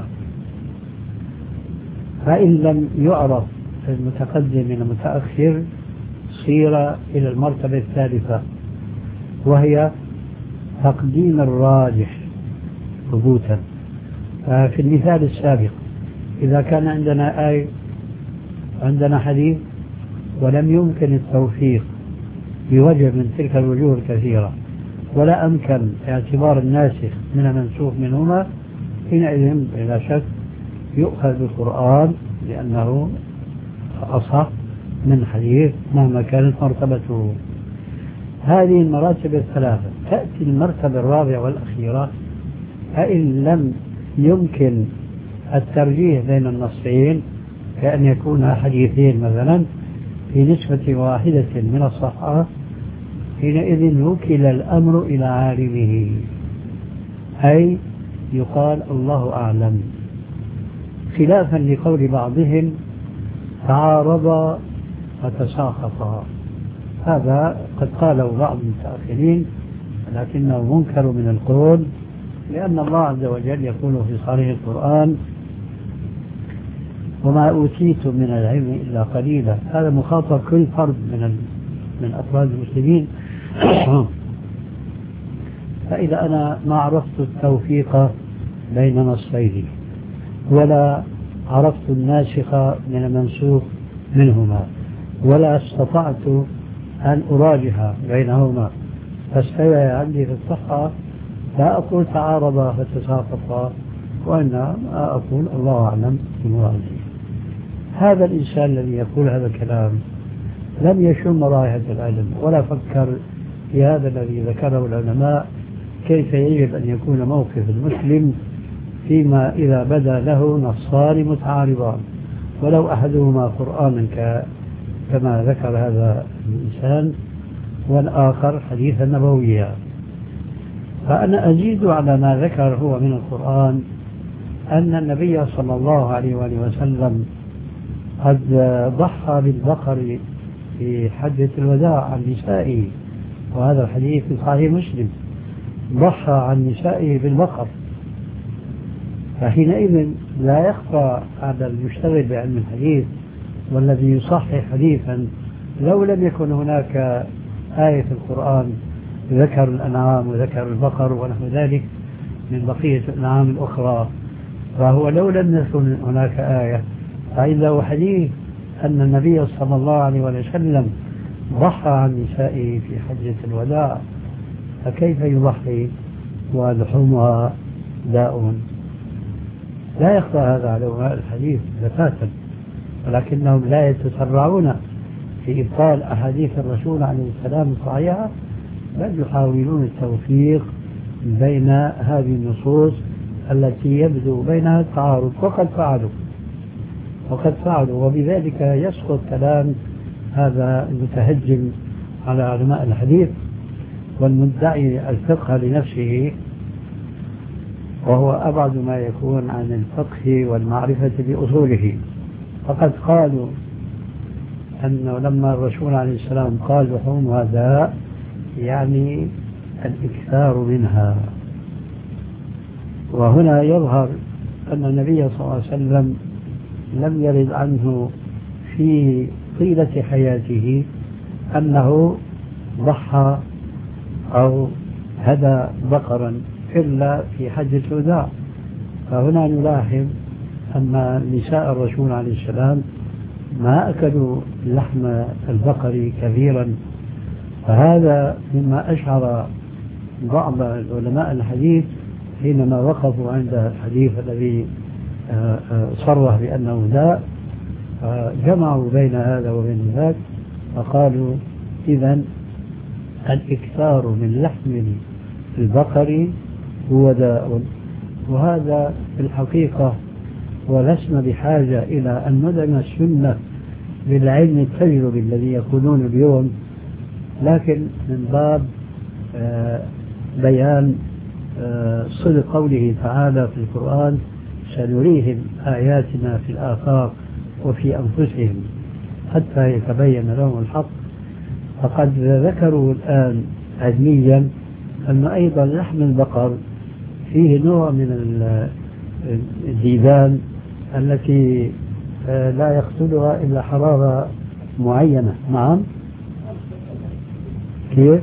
فإن لم يعرف المتقدم من المتأخر صير إلى المرتبة الثالثة، وهي تقديم الراجح ثبوتا. في المثال السابق إذا كان عندنا آية عندنا حديث ولم يمكن التوفيق بوجه من تلك الوجوه الكثيرة ولا أمكن اعتبار الناسخ من المنسوخ منهما، حينئذ بلا شك يؤخذ بالقرآن لأنه أصح من حديث مهما كانت مرتبته. هذه المراتب الثلاثة. تأتي المرتبة الرابعة والأخيرة، فإن لم يمكن الترجيح بين النصين كأن يكون حديثين مثلا في نسبة واحدة من الصحة، حينئذ وكل الأمر إلى عالمه، أي يقال الله أعلم، خلافا لقول بعضهم تعارضا وتساقطا. هذا قد قاله بعض المتأخرين لكنه منكر من القول، لأن الله عز وجل يقول في صريح القرآن وما أوتيتم من العلم إلا قليلا. هذا مخاطب كل فرد من أفراد المسلمين. فإذا أنا ما عرفت التوفيق بين نصين ولا عرفت الناسخ من المنسوخ منهما ولا استطعت أن أراجح بينهما فاستوى عندي في الصحة، لا أقول تعارضا فتساقطا، وإنما أقول الله أعلم بمراده. هذا الإنسان الذي يقول هذا الكلام لم يشم رائحة العلم ولا فكر في هذا الذي ذكره العلماء، كيف يجب أن يكون موقف المسلم فيما إذا بدا له نصان متعارضان ولو أحدهما قرآنا كما ذكر هذا الإنسان والآخر حديثا نبويا. فأنا أزيد على ما ذكر هو من القرآن أن النبي صلى الله عليه وآله وسلم قد ضحى بالبقر في حجة الوداع عن نسائه، وهذا الحديث في صحيح مسلم، ضحى عن نسائه بالبقر. فحينئذ لا يخفى على المشتغل بعلم الحديث والذي يصحح حديثا لو لم يكن هناك آية في القرآن ذكر الأنعام وذكر البقر ونحو ذلك من بقية الأنعام الأخرى، فهو لو لم يكن هناك آية فإنه حديث أن النبي صلى الله عليه وسلم ضحى عن نسائه في حجة الوداع، فكيف يضحي ولحومها داء؟ لا يخفى هذا على علماء الحديث بتاتا، ولكنهم لا يتسرعون في إبطال أحاديث الرسول عليه السلام الصحيحة، بل يحاولون التوفيق بين هذه النصوص التي يبدو بينها التعارض، وقد فعلوا وبذلك يسقط كلام هذا المتهجم على علماء الحديث والمدعي الفقه لنفسه، وهو أبعد ما يكون عن الفقه والمعرفة بأصوله. فقد قالوا أنه لما الرسول عليه السلام قال لحومها داء يعني الإكثار منها. وهنا يظهر أن النبي صلى الله عليه وسلم لم يرد عنه في طيلة حياته أنه ضحى أو هدى بقرا إلا في حجة الوداع. فهنا نلاحظ أن نساء الرسول عليه السلام ما أكلوا لحم البقر كثيرا، فهذا مما أشعر بعض علماء الحديث حينما وقفوا عند الحديث الذي صرح بأنه داء، جمعوا بين هذا وبين ذاك فقالوا إذن الإكثار من لحم البقر هو داء. وهذا في الحقيقة ولسنا بحاجة إلى أن ندعم السنة بالعلم التجربي الذي يقولون اليوم، لكن من باب بيان صدق قوله تعالى في القرآن سنريهم آياتنا في الآفاق وفي أنفسهم حتى يتبين لهم الحق. فقد ذكروا الآن علميا أن أيضا لحم البقر فيه نوع من الديدان التي لا يقتلها إلا حرارة معينة. نعم كيف؟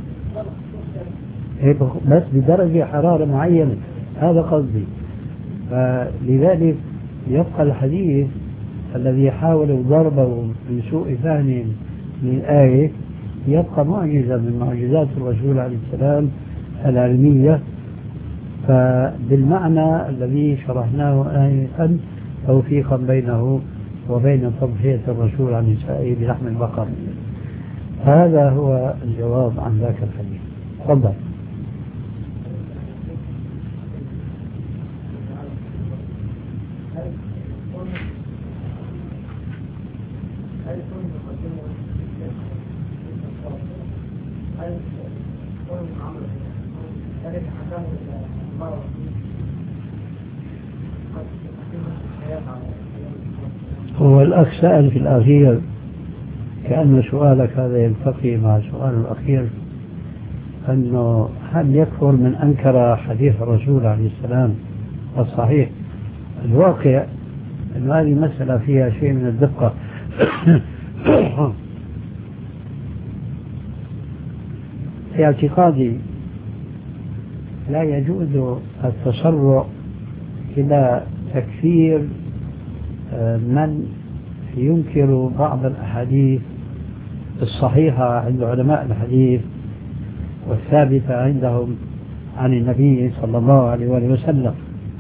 بس بدرجة حرارة معينة، هذا قصدي. فلذلك يبقى الحديث الذي حاولوا ضربه من سوء فهم للآية يبقى معجزة من معجزات الرسول عليه السلام العلمية. فبالمعنى الذي شرحناه آنفا توفيقا بينه وبين تضحية الرسول عن نسائه بلحم البقر. هذا هو الجواب عن ذاك الحديث. تفضل. هو الأخ سأل في الأخير كأن سؤالك هذا يلتقي مع سؤال الأخير أنه هل يكفر من أنكر حديث الرسول عليه السلام الصحيح؟ الواقع أن هذه مسألة فيها شيء من الدقة. في اعتقادي لا يجوز التسرع إلى تكفير من ينكر بعض الأحاديث الصحيحة عند علماء الحديث والثابتة عندهم عن النبي صلى الله عليه وسلم،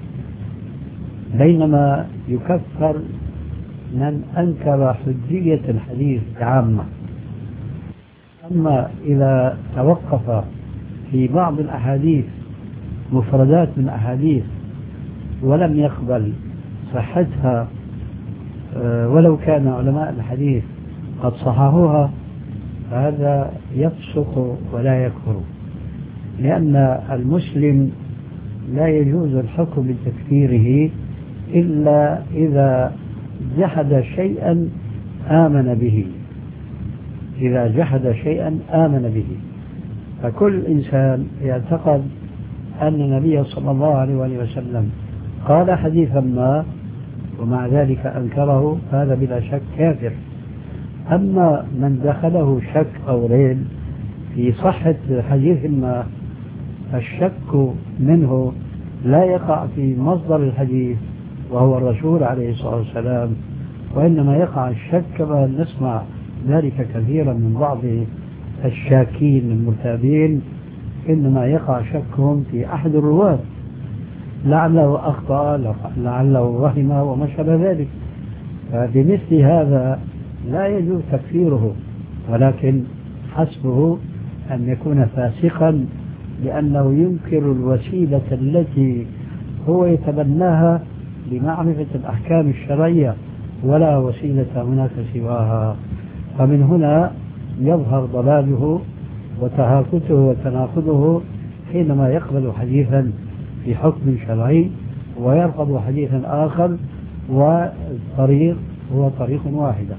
بينما يكفر من أنكر حجية الحديث عامة. أما إذا توقف في بعض الأحاديث مفردات من أحاديث ولم يقبل صحتها ولو كان علماء الحديث قد صححوها، فهذا يفسق ولا يكفر، لأن المسلم لا يجوز الحكم بتكفيره إلا إذا جحد شيئا آمن به. إذا جحد شيئا آمن به. فكل إنسان يعتقد أن النبي صلى الله عليه وسلم قال حديثا ما ومع ذلك أنكره، هذا بلا شك كافر. أما من دخله شك أو ريب في صحة حديث ما، الشك منه لا يقع في مصدر الحديث وهو الرسول عليه الصلاة والسلام، وإنما يقع الشك كما نسمع ذلك كثيرا من بعض الشاكين المرتابين، إنما يقع شكهم في أحد الرواة، لعله أخطأ لعله وهم وما شابه ذلك. فبمثل هذا لا يجوز تكفيره، ولكن حسبه أن يكون فاسقا لأنه ينكر الوسيلة التي هو يتبناها لمعرفة الأحكام الشرعية ولا وسيلة هناك سواها. فمن هنا يظهر ضلاله وتهافته وتناقضه حينما يقبل حديثا في حكم شرعي ويرفض حديثا آخر، والطريق هو طريق واحدة.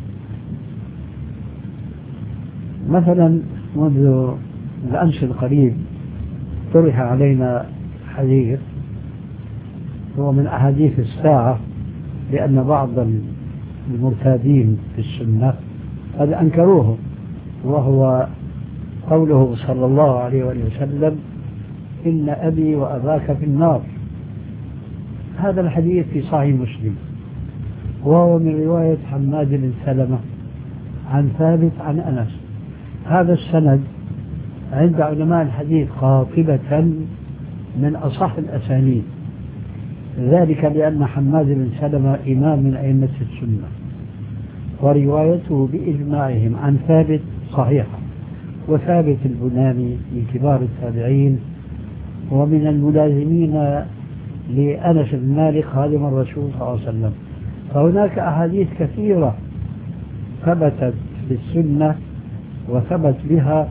مثلا منذ الأمس القريب طرح علينا حديث هو من أحاديث الساعة، لأن بعض المرتادين في السنة قد أنكروه، وهو قوله صلى الله عليه وسلم: إن أبي وأباك في النار. هذا الحديث في صحيح مسلم، وهو من رواية حماد بن سلمة عن ثابت عن أنس. هذا السند عند علماء الحديث قاطبة من أصح الأسانيد، ذلك لأن حماد بن سلمة إمام من أئمة السنة، وروايته بإجماعهم عن ثابت صحيحة. وثابت البناني من كبار التابعين ومن الملازمين لأنس بن مالك خادم الرسول صلى الله عليه وسلم. فهناك أحاديث كثيرة ثبتت في السنة وثبت بها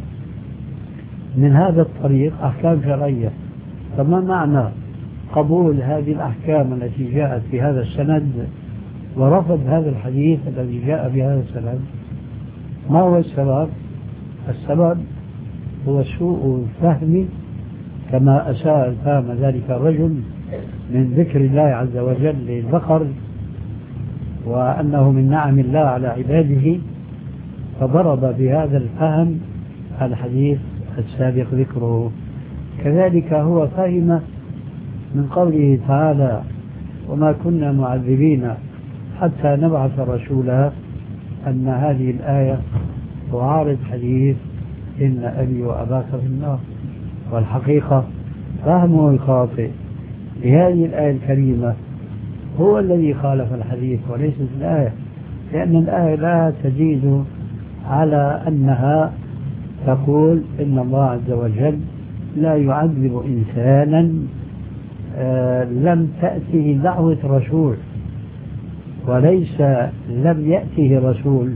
من هذا الطريق أحكام شرعية. فما معنى قبول هذه الأحكام التي جاءت في هذا السند ورفض هذا الحديث الذي جاء بهذا السند؟ ما هو السبب؟ السبب هو سوء الفهم، كما أساء الفهم ذلك الرجل من ذكر الله عز وجل للبقر وأنه من نعم الله على عباده، فضرب بهذا الفهم الحديث السابق ذكره. كذلك هو فهم من قوله تعالى: وما كنا معذبين حتى نبعث رسولا، أن هذه الآية تعارض حديث إن أبي وأباك في النار. والحقيقة فهمه الخاطئ لهذه الآية الكريمة هو الذي خالف الحديث وليست الآية، لأن الآية لا تزيد على أنها تقول إن الله عز وجل لا يعذب إنسانا لم تأته دعوة رسول، وليس لم يأته رسول،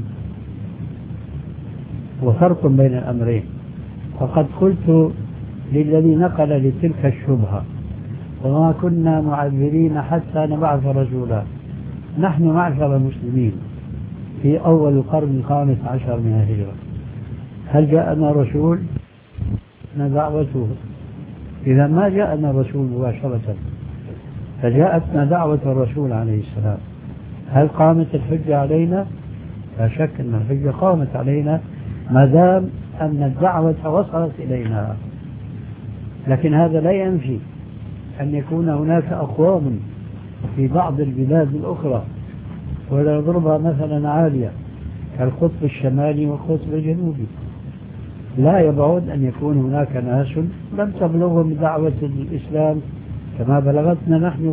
وفرق بين الأمرين. فقد قلت للذي نقل لتلك الشبهة: وما كنا معذبين حتى نبعث رسولا. نحن معشر المسلمين في أول القرن 15 من الهجرة، هل جاءنا رسول؟ دعوته. إذا ما جاءنا رسول مباشرة، فجاءتنا دعوة الرسول عليه السلام، هل قامت الحجة علينا؟ لا شك أن الحجة قامت علينا ما دام أن الدعوة وصلت إلينا. لكن هذا لا ينفي أن يكون هناك أقوام في بعض البلاد الأخرى، ولا نضربها مثلا عالية كالقطب الشمالي والقطب الجنوبي، لا يبعد أن يكون هناك ناس لم تبلغهم دعوة الإسلام كما بلغتنا نحن.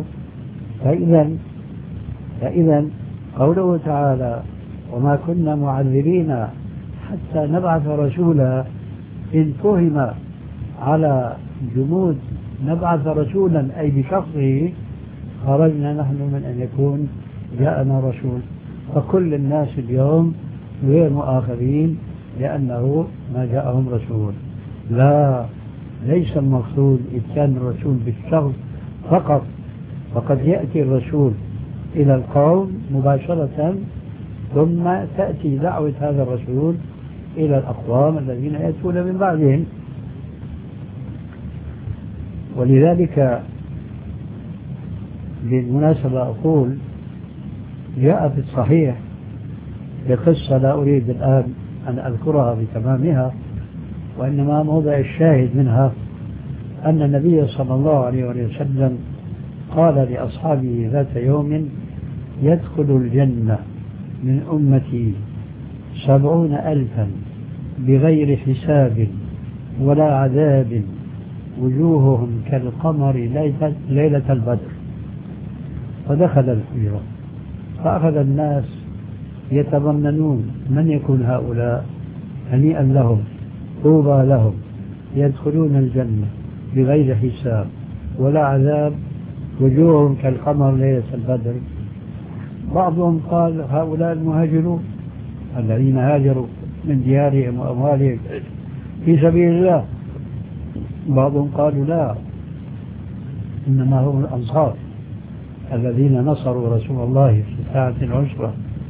فإذا قوله تعالى: وما كنا معذبين حتى نبعث رسولا، إن فهم على جمود نبعث رسولا أي بشخصه، خرجنا نحن من أن يكون جاءنا رسول. فكل الناس اليوم غير مؤاخذين لأنه ما جاءهم رسول. لا، ليس المقصود إتيان الرسول بالشخص فقط، فقد يأتي الرسول إلى القوم مباشرة، ثم تأتي دعوة هذا الرسول إلى الأقوام الذين يأتون من بعدهم. ولذلك بالمناسبة أقول جاء في الصحيح بقصة لا أريد الآن أن أذكرها بتمامها، وإنما موضع الشاهد منها أن النبي صلى الله عليه وسلم قال لأصحابه ذات يوم: يدخل الجنة من أمتي 70,000 بغير حساب ولا عذاب، وجوههم كالقمر ليلة البدر. فدخل الحجرة فأخذ الناس يتضمنون من يكون هؤلاء، هنيئا لهم، طوبى لهم، يدخلون الجنة بغير حساب ولا عذاب وجوههم كالقمر ليلة البدر. بعضهم قال هؤلاء المهاجرون الذين هاجروا من ديارهم وأموالهم في سبيل الله. بعضهم قالوا لا، إنما هم الأنصار الذين نصروا رسول الله في ساعة العسرة.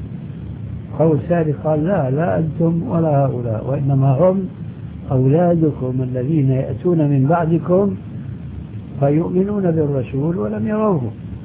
قول ثالث قال لا أنتم ولا هؤلاء، وإنما هم أولادكم الذين يأتون من بعدكم فيؤمنون بالرسول ولم يروه.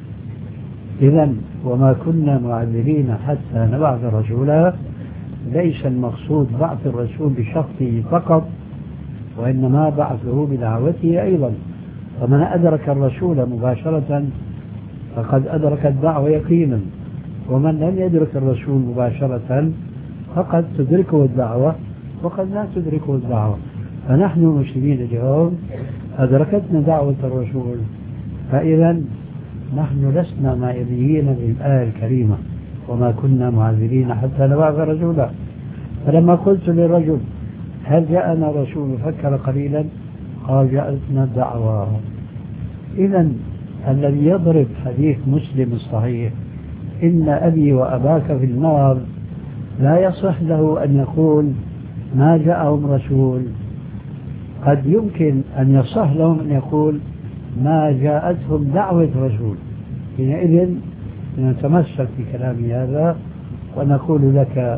إذن وما كنا معذبين حتى نبعث رسولا، ليس المقصود بعث الرسول بشخصه فقط، وإنما بعثه بدعوته أيضا. فمن أدرك الرسول مباشرة فقد أدرك الدعوة يقينا، ومن لم يدرك الرسول مباشرة فقد تدركه الدعوة وقد لا تدركه الدعوة. فنحن المسلمين اليوم أدركتنا دعوة الرسول، فإذا نحن لسنا مائلين للآية الكريمة وما كنا معذبين حتى نبعث رسولا. فلما قلت للرجل هل جاءنا رسول فكر قليلا، قال جاءتنا الدعوة. إذا الذي يضرب حديث مسلم الصحيح إن أبي وأباك في النار لا يصح له أن يقول ما جاءهم رسول. قد يمكن أن يصح لهم أن يقول ما جاءتهم دعوة رسول. حينئذ نتمسك في كلام هذا ونقول لك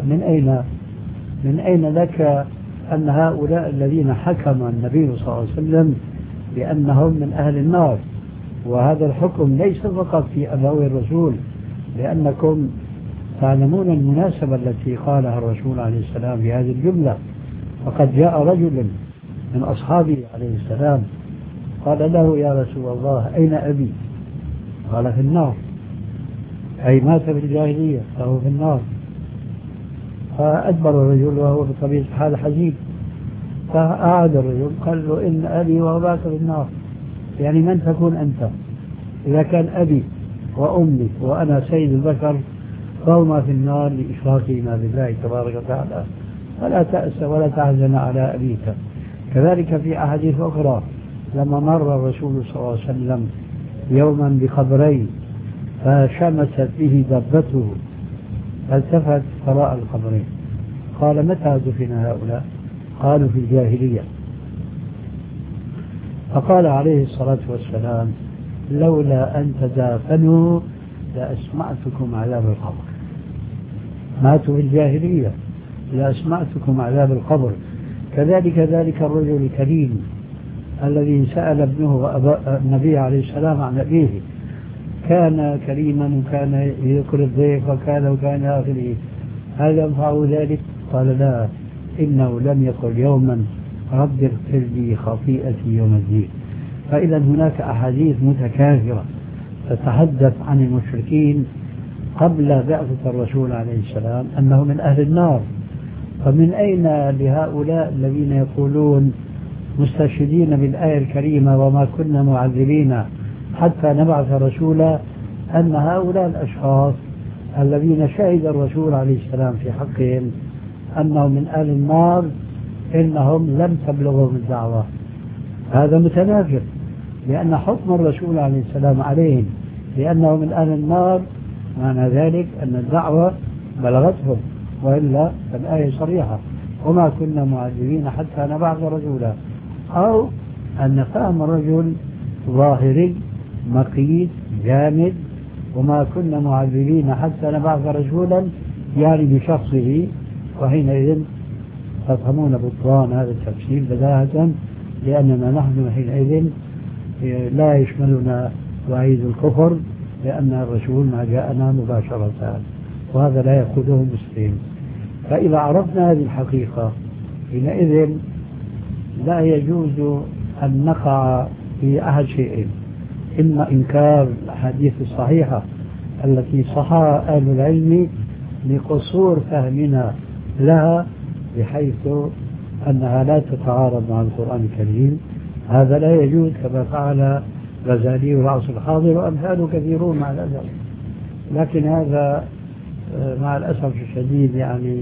من أين لك أن هؤلاء الذين حكم النبي صلى الله عليه وسلم بأنهم من أهل النار، وهذا الحكم ليس فقط في أبوي الرسول، لأنكم تعلمون المناسبة التي قالها الرسول عليه السلام بهذه الجملة. فقد جاء رجل من أصحابه عليه السلام قال له يا رسول الله أين أبي؟ قال في النار، أي مات في الجاهلية فهو في النار. فأدبر الرجل وهو بطبيعة الحال حزين، فأعاد الرجل قال له إن أبي وأباك في النار، يعني من تكون أنت؟ إذا كان أبي وأمي وأنا سيد البشر فهما في النار لإشراكهما بالله تبارك وتعالى، فلا تأس ولا تحزن على أبيك. كذلك في أحاديث أخرى لما مر الرسول صلى الله عليه وسلم يوما بقبرين فشمست به دبته فالتفت فراء القبرين قال متى دفن هؤلاء؟ قالوا في الجاهلية. فقال عليه الصلاة والسلام لولا أن تدافنوا لأسمعتكم عذاب القبر. ماتوا في الجاهلية لأسمعتكم عذاب القبر. كذلك ذلك الرجل الكريم الذي سأل ابنه النبي عليه السلام عن أبيه، كان كريما وكان يذكر الضيف وكان آخره، هل ينفع ذلك؟ قال لا، إنه لم يقل يوما رب اغفر لي خطيئتي يوم الدين. فإذا هناك أحاديث متكاثرة تتحدث عن المشركين قبل بعثة الرسول عليه السلام أنه من أهل النار. فمن أين لهؤلاء الذين يقولون مستشهدين بالآية الكريمة وما كنا معذبين حتى نبعث رسولا أن هؤلاء الأشخاص الذين شهد الرسول عليه السلام في حقهم أنهم من أهل النار إنهم لم تبلغهم الدعوة؟ هذا متنافر، لأن حكم الرسول عليه السلام عليهم لأنهم من أهل النار معنى ذلك أن الدعوة بلغتهم، وإلا الآية صريحة وما كنا معذبين حتى نبعث رسولا. أو أن فهم الرجل ظاهري مقيت جامد وما كنا معذبين حتى نبعث رسولا يعني بشخصه، وحينئذ تفهمون بطلان هذا التفسير بداهة، لأننا نحن حينئذ لا يشملنا وعيد الكفر لأن الرسول ما جاءنا مباشرة، وهذا لا يقوله مسلم. فإذا عرفنا هذه الحقيقة حينئذ لا يجوز أن نقع في أحد شيئين: إما إنكار الأحاديث الصحيحة التي صحها أهل العلم لقصور فهمنا لها بحيث أنها لا تتعارض مع القرآن الكريم، هذا لا يجوز كما فعل غزالي العصر الحاضر وأمثاله كثيرون مع الأسف. لكن هذا مع الأسف الشديد يعني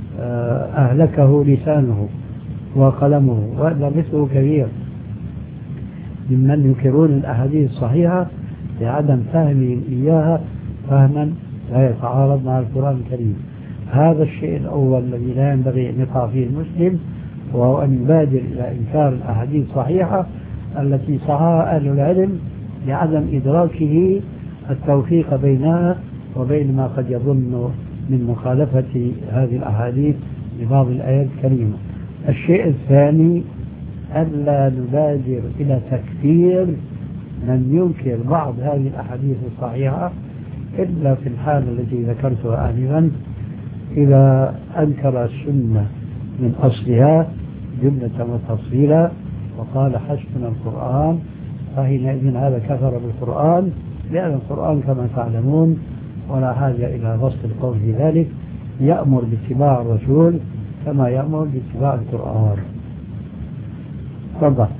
أهلكه لسانه وقلمه، وإلا مثله كبير ممن ينكرون الأحاديث الصحيحة بعدم فهمهم إياها فهما لا يتعارض مع القرآن الكريم. هذا الشيء الأول الذي لا ينبغي أن يقع فيه المسلم، وهو أن يبادر إلى إنكار الأحاديث الصحيحة التي صححها أهل العلم لعدم إدراكه التوفيق بينها وبين ما قد يظن من مخالفة هذه الأحاديث لبعض الآيات الكريمة. الشيء الثاني ألا نبادر إلى تكفير من ينكر بعض هذه الأحاديث الصحيحة إلا في الحالة التي ذكرتها آنفا، إذا أنكر السنة من أصلها جملة وتفصيلا وقال حسبنا القرآن، فحينئذ هذا كفر بالقرآن، لأن القرآن كما تعلمون ولا حاجة إلى بسط القول في ذلك يأمر باتباع الرسول كما يأمر باتباع القرآن. تفضل.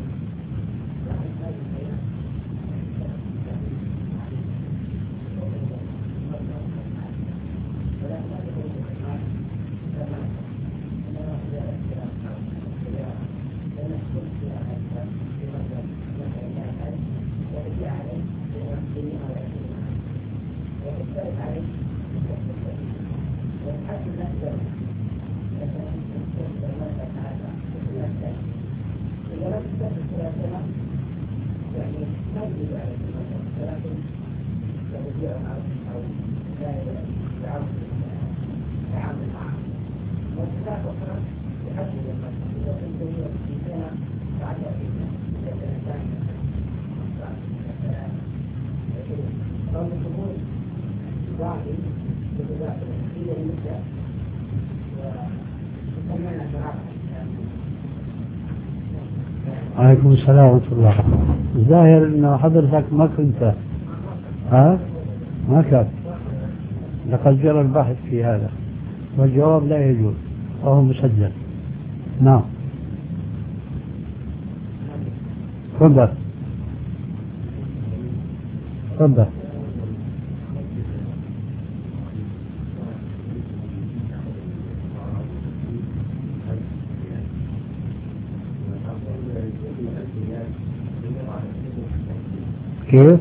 عليكم السلام ورحمة الله. الظاهر أن حضرتك ما كنت ما كان، لقد جرى البحث في هذا والجواب لا يجوز وهو مسجل. نعم تفضل تفضل. كيف؟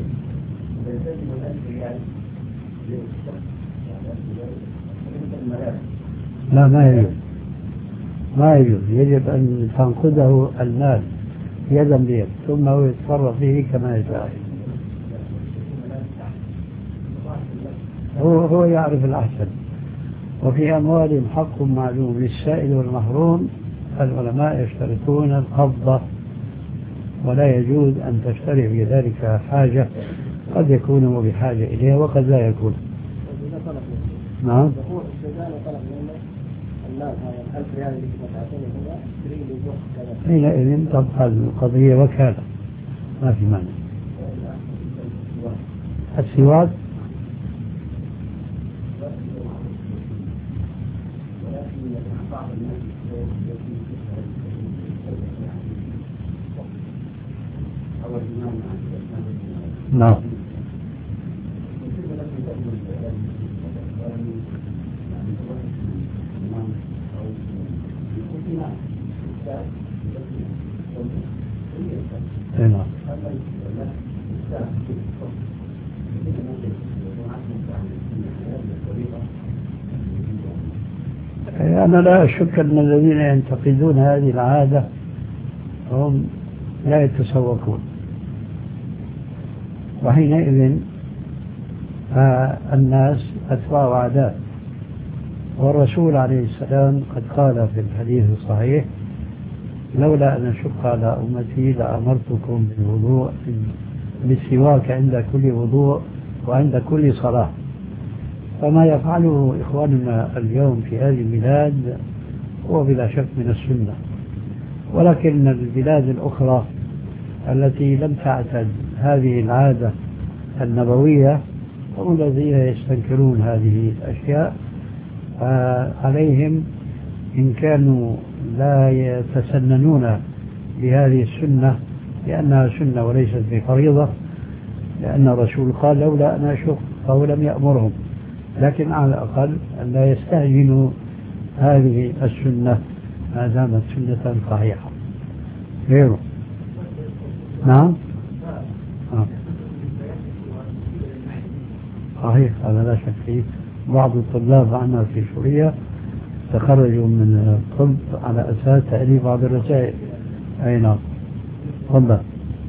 لا ما يجوز، ما يجوز، يجب أن تنقذه المال يدا بيد ثم هو يتصرف فيه كما يشاء. هو يعرف الأحسن. وفي أموالهم حق معلوم للسائل والمحروم. العلماء يشترطون القبضة ولا يجوز أن تشتري في ذلك حاجة قد يكون بحاجة إليها وقد لا يكون. نعم. حينئذ تبقى القضية وكالة ما في مانع. السواك نعم. أنا لا أشك أن الذين ينتقدون هذه العادة هم لا يتسوقون، وحينئذ الناس أتباع عادات. والرسول عليه السلام قد قال في الحديث الصحيح: لولا أن أشق على أمتي لأمرتكم بالوضوء بالسواك عند كل وضوء وعند كل صلاة. فما يفعله إخواننا اليوم في هذه البلاد هو بلا شك من السنة، ولكن البلاد الأخرى التي لم تعتد هذه العادة النبوية هم الذين يستنكرون هذه الأشياء. عليهم إن كانوا لا يتسننون بهذه السنة لأنها سنة وليست بفريضة، لأن الرسول قال: لولا أن أشق، فهو لم يأمرهم، لكن على الأقل أن لا يستهجنوا هذه السنة ما دامت سنة صحيحة. غيره. نعم. صحيح، هذا لا شك فيه. بعض الطلاب عنا في سوريا تخرجوا من الطب على أساس تأليف بعض الرسائل. أي نعم. تفضل.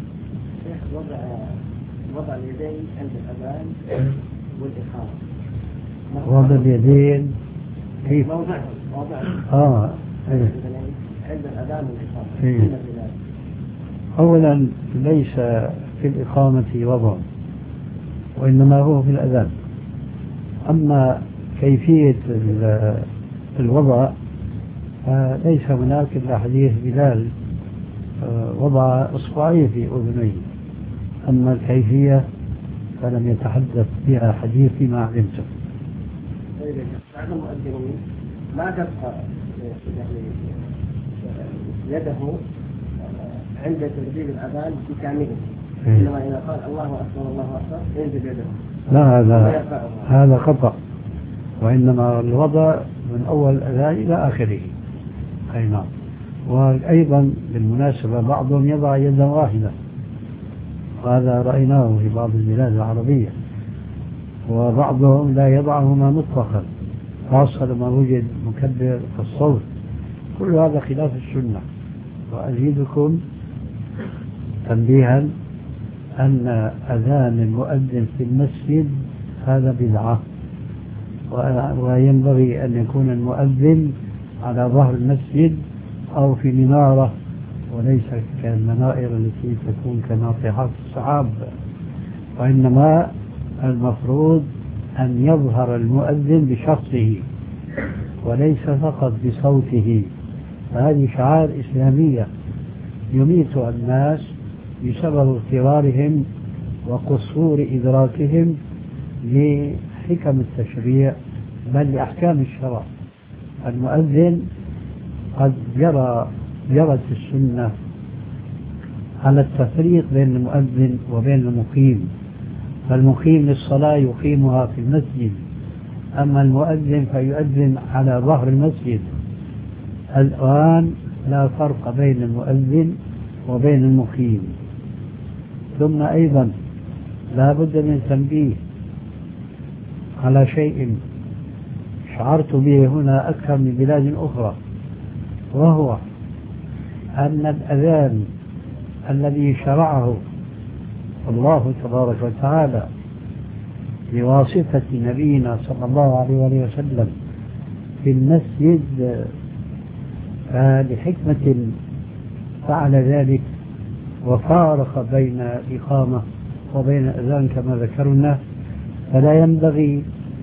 وضع اليدين عند الأذان والإقامة. وضع اليدين كيف؟ موضعهم. عند الأذان والإقامة. أولا ليس في الإقامة وضع، وإنما هو في الأذان. أما كيفية الوضع ليس هناك إلا حديث بلال وضع إصبعيه في أذنيه، أما الكيفية فلم يتحدث بها حديث فيما علمته. بعض المؤذنين ما تبقى يده عند تسجيل الأذان بكامله، إنما إذا قال الله أكبر الله أكبر ينزل يده. لا، هذا خطأ، وإنما الوضع من أول الأذان إلى آخره. أي نعم. وأيضا بالمناسبة بعضهم يضع يدا واحدة، وهذا رأيناه في بعض البلاد العربية، وبعضهم لا يضعهما مطلقا، خاصة لما وجد مكبر الصوت. كل هذا خلاف السنة. وأزيدكم تنبيها أن أذان المؤذن في المسجد هذا بدعة، وينبغي أن يكون المؤذن على ظهر المسجد أو في منارة، وليس كالمنائر التي تكون كناطحات السحاب، وإنما المفروض أن يظهر المؤذن بشخصه وليس فقط بصوته. فهذه شعائر إسلامية يميتها الناس بسبب اضطرارهم وقصور إدراكهم لحكم التشريع بل لأحكام الشرع. المؤذن قد جرت السنة على التفريق بين المؤذن وبين المقيم، فالمقيم للصلاة يقيمها في المسجد، أما المؤذن فيؤذن على ظهر المسجد. الآن لا فرق بين المؤذن وبين المقيم. ثم أيضا لا بد من تنبيه على شيء شعرت به هنا أكثر من بلاد أخرى، وهو أن الأذان الذي شرعه الله تبارك وتعالى بواسطة نبينا صلى الله عليه وسلم في المسجد لحكمة فعل ذلك وفارق بين الإقامة وبين الأذان كما ذكرنا، فلا ينبغي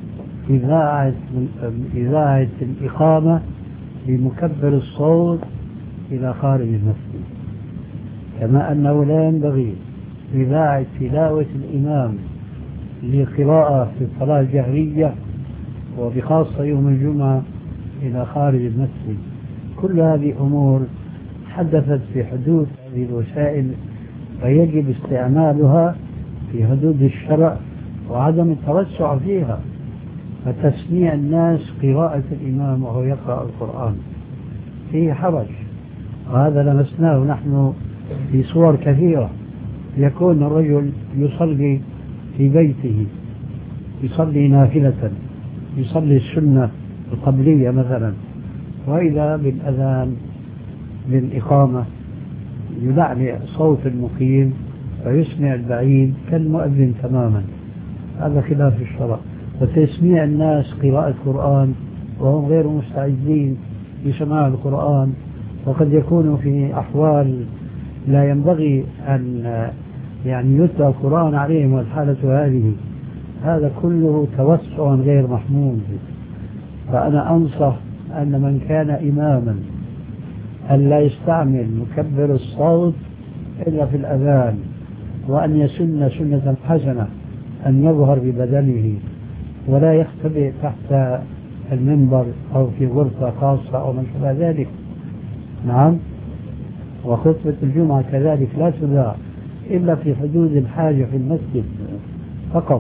إذاعة الإقامة بمكبر الصوت إلى خارج المسجد، كما أنه لا ينبغي إذاعة تلاوة الإمام لقراءة في الصلاة الجهرية وبخاصة يوم الجمعة إلى خارج المسجد. كل هذه أمور حدثت في حدود هذه الوسائل، فيجب استعمالها في حدود الشرع وعدم التوسع فيها. فتسميع الناس قراءة الإمام وهو يقرأ القرآن فيه حرج، وهذا لمسناه نحن في صور كثيرة. يكون الرجل يصلي في بيته، يصلي نافلة، يصلي السنة القبلية مثلا، وإذا بالأذان بالإقامة يلعلع صوت المقيم ويسمع البعيد كالمؤذن تماما. هذا خلاف الشرع. وتسميع الناس قراءة القرآن وهم غير مستعدين لسماع القرآن، وقد يكونوا في أحوال لا ينبغي أن يتلى القرآن عليهم والحالة هذه، هذا كله توسع غير محمود. فأنا أنصح أن من كان إماما أن لا يستعمل مكبر الصوت إلا في الأذان، وأن يسن سنة حسنة أن يظهر ببدنه ولا يختبئ تحت المنبر أو في غرفة خاصة أو من شابه ذلك. نعم. وخطبة الجمعة كذلك لا تذاع إلا في حدود الحاجة في المسجد فقط.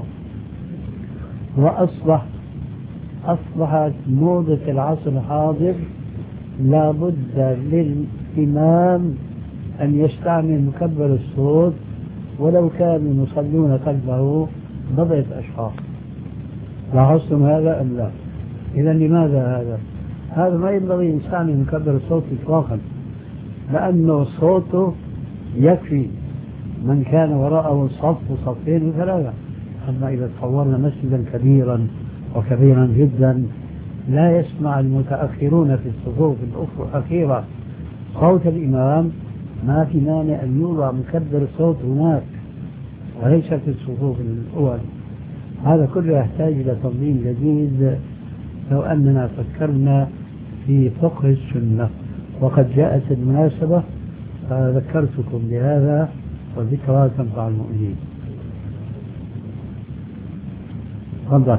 أصبحت موضة العصر الحاضر لا بد للإمام أن يستعمل مكبر الصوت ولو كانوا يصلون خلفه بضعة أشخاص. لاحظتم هذا أم لا؟ إذا لماذا هذا؟ هذا ما ينبغي إنسان أن يكبر الصوت إطلاقا، لأنه صوته يكفي من كان وراءه صف وصفين وثلاثة. أما إذا تصورنا مسجدا كبيرا وكبيرا جدا لا يسمع المتأخرون في الصفوف الأخيرة صوت الإمام، ما في مانع أن يوضع مكبر الصوت هناك وليس في الصفوف الأول. هذا كله يحتاج إلى تنظيم جديد لو أننا فكرنا في فقه السنة، وقد جاءت المناسبة فذكرتكم بهذا، وذكرى تنفع المؤمنين. تفضل.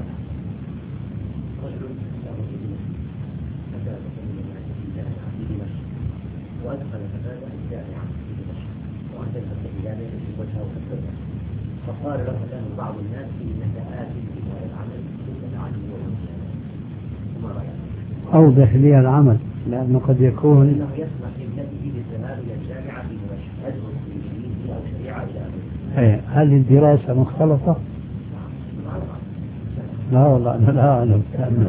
وأدخل فتاة الجامعة في دمشق وأنزلت الجامعة في وجهه وكفرها، فقال له بعض الناس إنك آتي في هذا العمل ثم العلم وما رأيك؟ أوضح لي العمل، لأنه قد يكون إنه يسمح لابنته بالذهاب إلى الجامعة في دمشق أدرس بالإنجليزي أو شريعة إلى آخره. هل الدراسة مختلطة؟ لا والله أنا لا أعلم،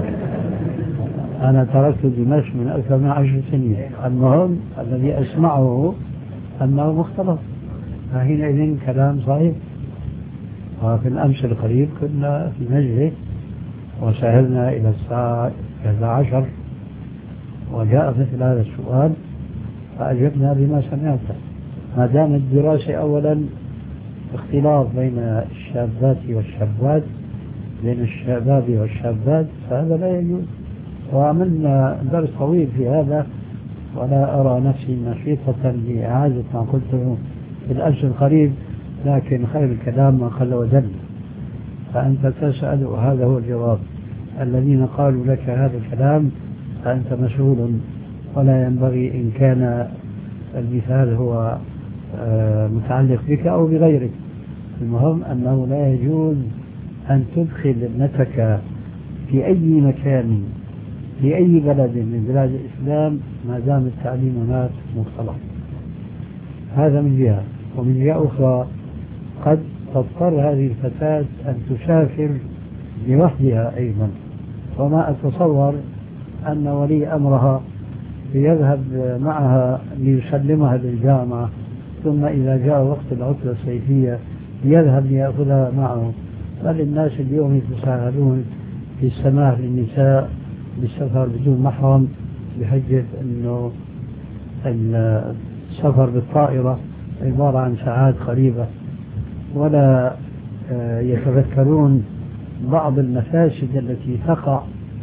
أنا تركت دمشق من أكثر من 10 سنين. المهم الذي أسمعه أنه مختلط، فحينئذ كلام صحيح. وفي الأمس القريب كنا في مجلس وسهرنا إلى الساعة 11 وجاء مثل هذا السؤال فأجبنا بما سمعته. ما دام الدراسة أولا اختلاط بين الشابات والشابات، بين الشباب والشابات، فهذا لا يجوز. وعملنا درس طويل في هذا، ولا أرى نفسي نشيطة لإعادة ما قلته في الأمس القريب، لكن خير الكلام ما قل ودل. فأنت تسأل وهذا هو الجواب. الذين قالوا لك هذا الكلام فأنت مسؤول، ولا ينبغي إن كان المثال هو متعلق بك أو بغيرك. المهم أنه لا يجوز أن تدخل ابنتك في أي مكان في أي بلد من بلاد الإسلام ما دام التعليم هناك مختلط. هذا من جهة. ومن جهة أخرى قد تضطر هذه الفتاة أن تسافر لوحدها أيضا، وما أتصور أن ولي أمرها يذهب معها ليسلمها للجامعة، ثم إذا جاء وقت العطلة الصيفية يذهب ليأخذها معه. بل الناس اليوم يتساهلون في السماح للنساء بالسفر بدون محرم بحجة أنه السفر بالطائرة عبارة عن ساعات قريبة، ولا يتذكرون بعض المفاسد التي تقع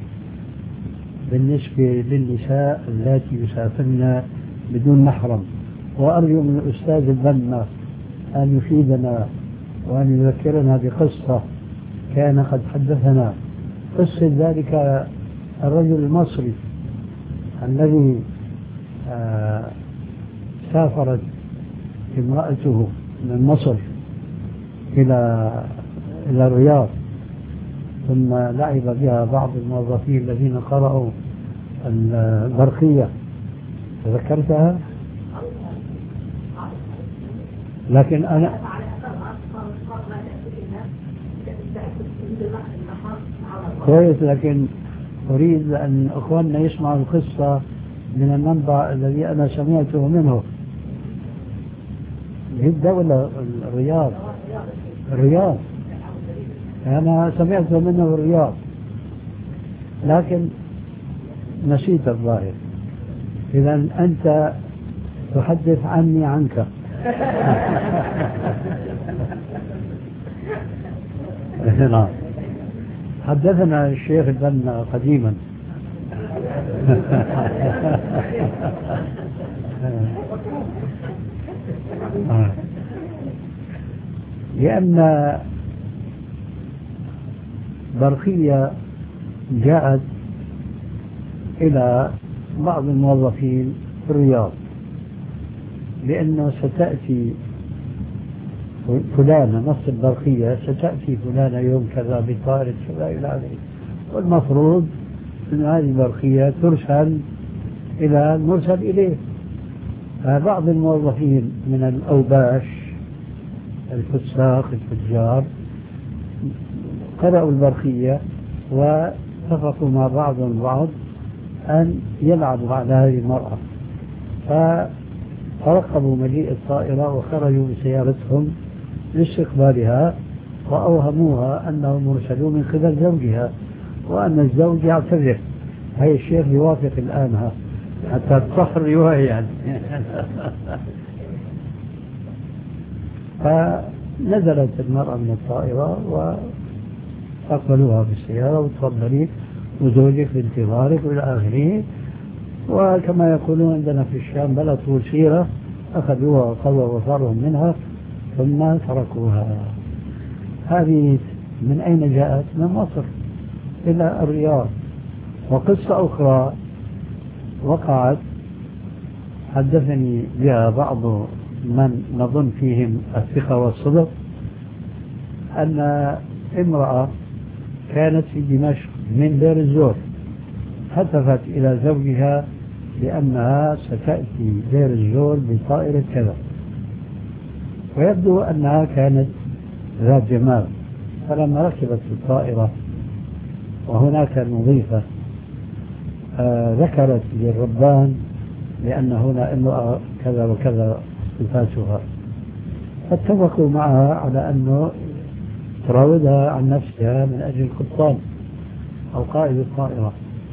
بالنسبة للنساء التي يسافرن بدون محرم. وأرجو من الأستاذ البنا أن يفيدنا وأن يذكرنا بقصة كان قد حدثنا، قصة ذلك الرجل المصري الذي سافرت امرأته من مصر إلى الرياض، ثم لعب بها بعض الموظفين الذين قرأوا البرقية. تذكرتها؟ لكن أنا كويس، لكن أريد أن أخواننا يسمعوا القصة من المنبع الذي أنا سمعته منه. جدة ولا الرياض؟ الرياض، أنا سمعته منه في الرياض لكن نسيت الظاهر. إذا أنت تحدث عني عنك. نعم، حدثنا الشيخ البنا قديما. لأن برقية جاءت إلى بعض الموظفين في الرياض لأنه ستأتي فلانة، نص البرقية ستأتي فلانة يوم كذا بطائرة كذا إلى آخره، والمفروض أن هذه البرقية ترسل إلى المرسل إليه. فبعض الموظفين من الأوباش الفساق التجار قرأوا البرقية واتفقوا مع بعضهم البعض أن يلعبوا على هذه المرأة، فرقبوا مجيء الطائرة وخرجوا بسيارتهم لاستقبالها، وأوهموها أنهم مرسلون من قبل زوجها وأن الزوج يعتذر. هي الشيخ يوافق الآن حتى تصح الرواية يعني. فنزلت المرأة من الطائرة وأقبلوها بالسيارة وتفضلي وزوجك بانتظارك إلى آخره. وكما يقولون عندنا في الشام بلا طول سيرة أخذوها وقضوا وصارهم منها ثم تركوها. هذه من أين جاءت؟ من مصر إلى الرياض. وقصة أخرى وقعت حدثني بها بعض من نظن فيهم الثقة والصدق، أن امرأة كانت في دمشق من دير الزور هتفت إلى زوجها بأنها ستأتي دير الزور بطائرة كذا، ويبدو أنها كانت ذات جمال. فلما ركبت في الطائرة وهناك المضيفة ذكرت للربان لأن هنا امرأة كذا وكذا صفاتها، فاتفقوا معها على أنه تراودها عن نفسها من أجل القبطان أو قائد الطائرة،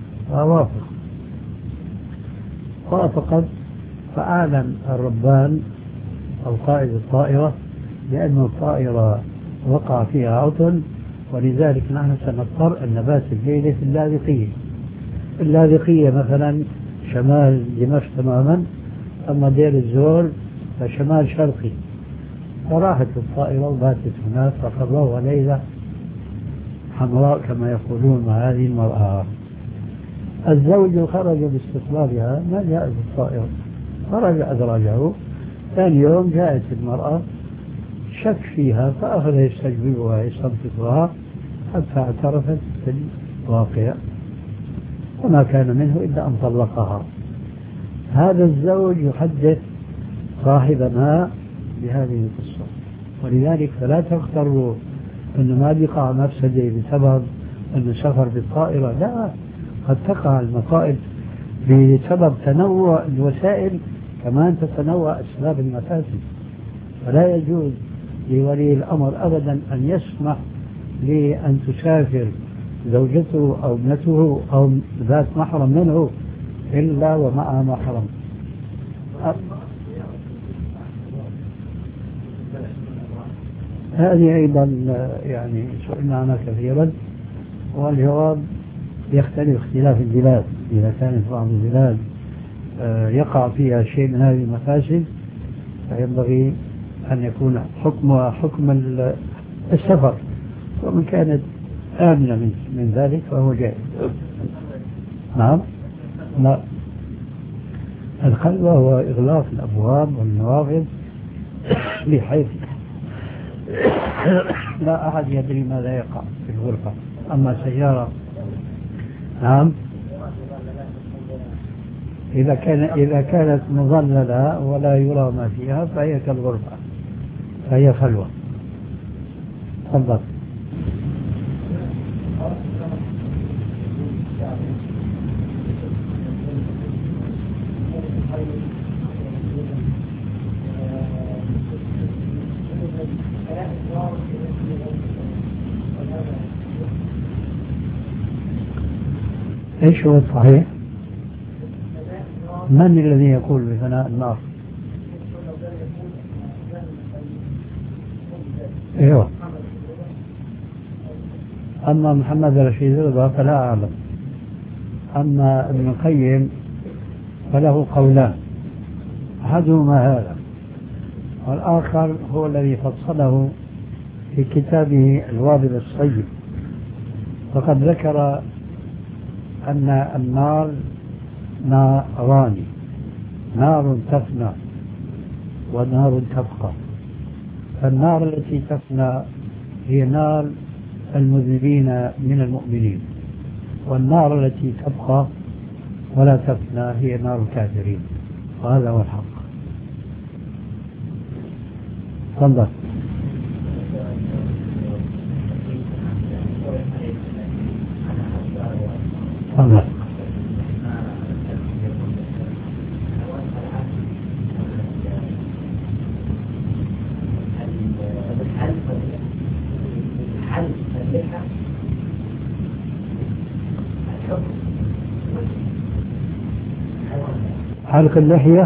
وافقت. فأعلن الربان أو قائد الطائرة لأن الطائرة وقع فيها عطل، ولذلك نحن سنضطر أن نبات الليلة في اللاذقية. اللاذقية مثلا شمال دمشق تماما، أما دير الزور فشمال شرقي. فراحت الطائرة وباتت هناك، فقضوها ليلة حمراء كما يقولون مع هذه المرأة. الزوج خرج باستقبالها، ما جاء بالطائرة، خرج أدراجه. ثاني يوم جاءت المرأة، شك فيها فأخذ يستجوبها يستنطقها حتى اعترفت بالواقع، وما كان منه إلا أن طلقها. هذا الزوج يحدث صاحبنا بهذه القصة، ولذلك فلا تغتروا أنه ما بيقع مفسدة بسبب أنه سفر بالطائرة، لا، قد تقع المصائب بسبب تنوع الوسائل، كمان تتنوع أسباب المفاسد. فلا يجوز لولي الأمر أبدا أن يسمح لأن تسافر زوجته أو ابنته أو ذات محرم منه إلا ومعها محرم. هذه أيضا يعني سئلنا عنها كثيرا، والجواب يختلف اختلاف البلاد. إذا كانت بعض البلاد يقع فيها شيء من هذه المفاسد فينبغي أن يكون حكمها حكم السفر، ومن كانت آمنة من ذلك فهو جائز. نعم. لا، الخلوة هو إغلاق الأبواب والنوافذ بحيث لا أحد يدري ماذا يقع في الغرفة. أما سيارة، نعم، إذا كانت مظللة ولا يرى ما فيها فهي كالغرفة، فهي خلوة. تفضل. ايش هو الصحيح؟ من الذي يقول بفناء النار؟ ايوه، اما محمد رشيد رضا فلا اعلم. اما ابن القيم فله قولان، احدهما هذا، والآخر هو الذي فصله في كتابه الوابل الصيب. فقد ذكر أن النار ناران، نار تفنى ونار تبقى. فالنار التي تفنى هي نار المذنبين من المؤمنين، والنار التي تبقى ولا تفنى هي نار الكافرين، وهذا هو الحق. تفضل. تفضل. حلق اللحية،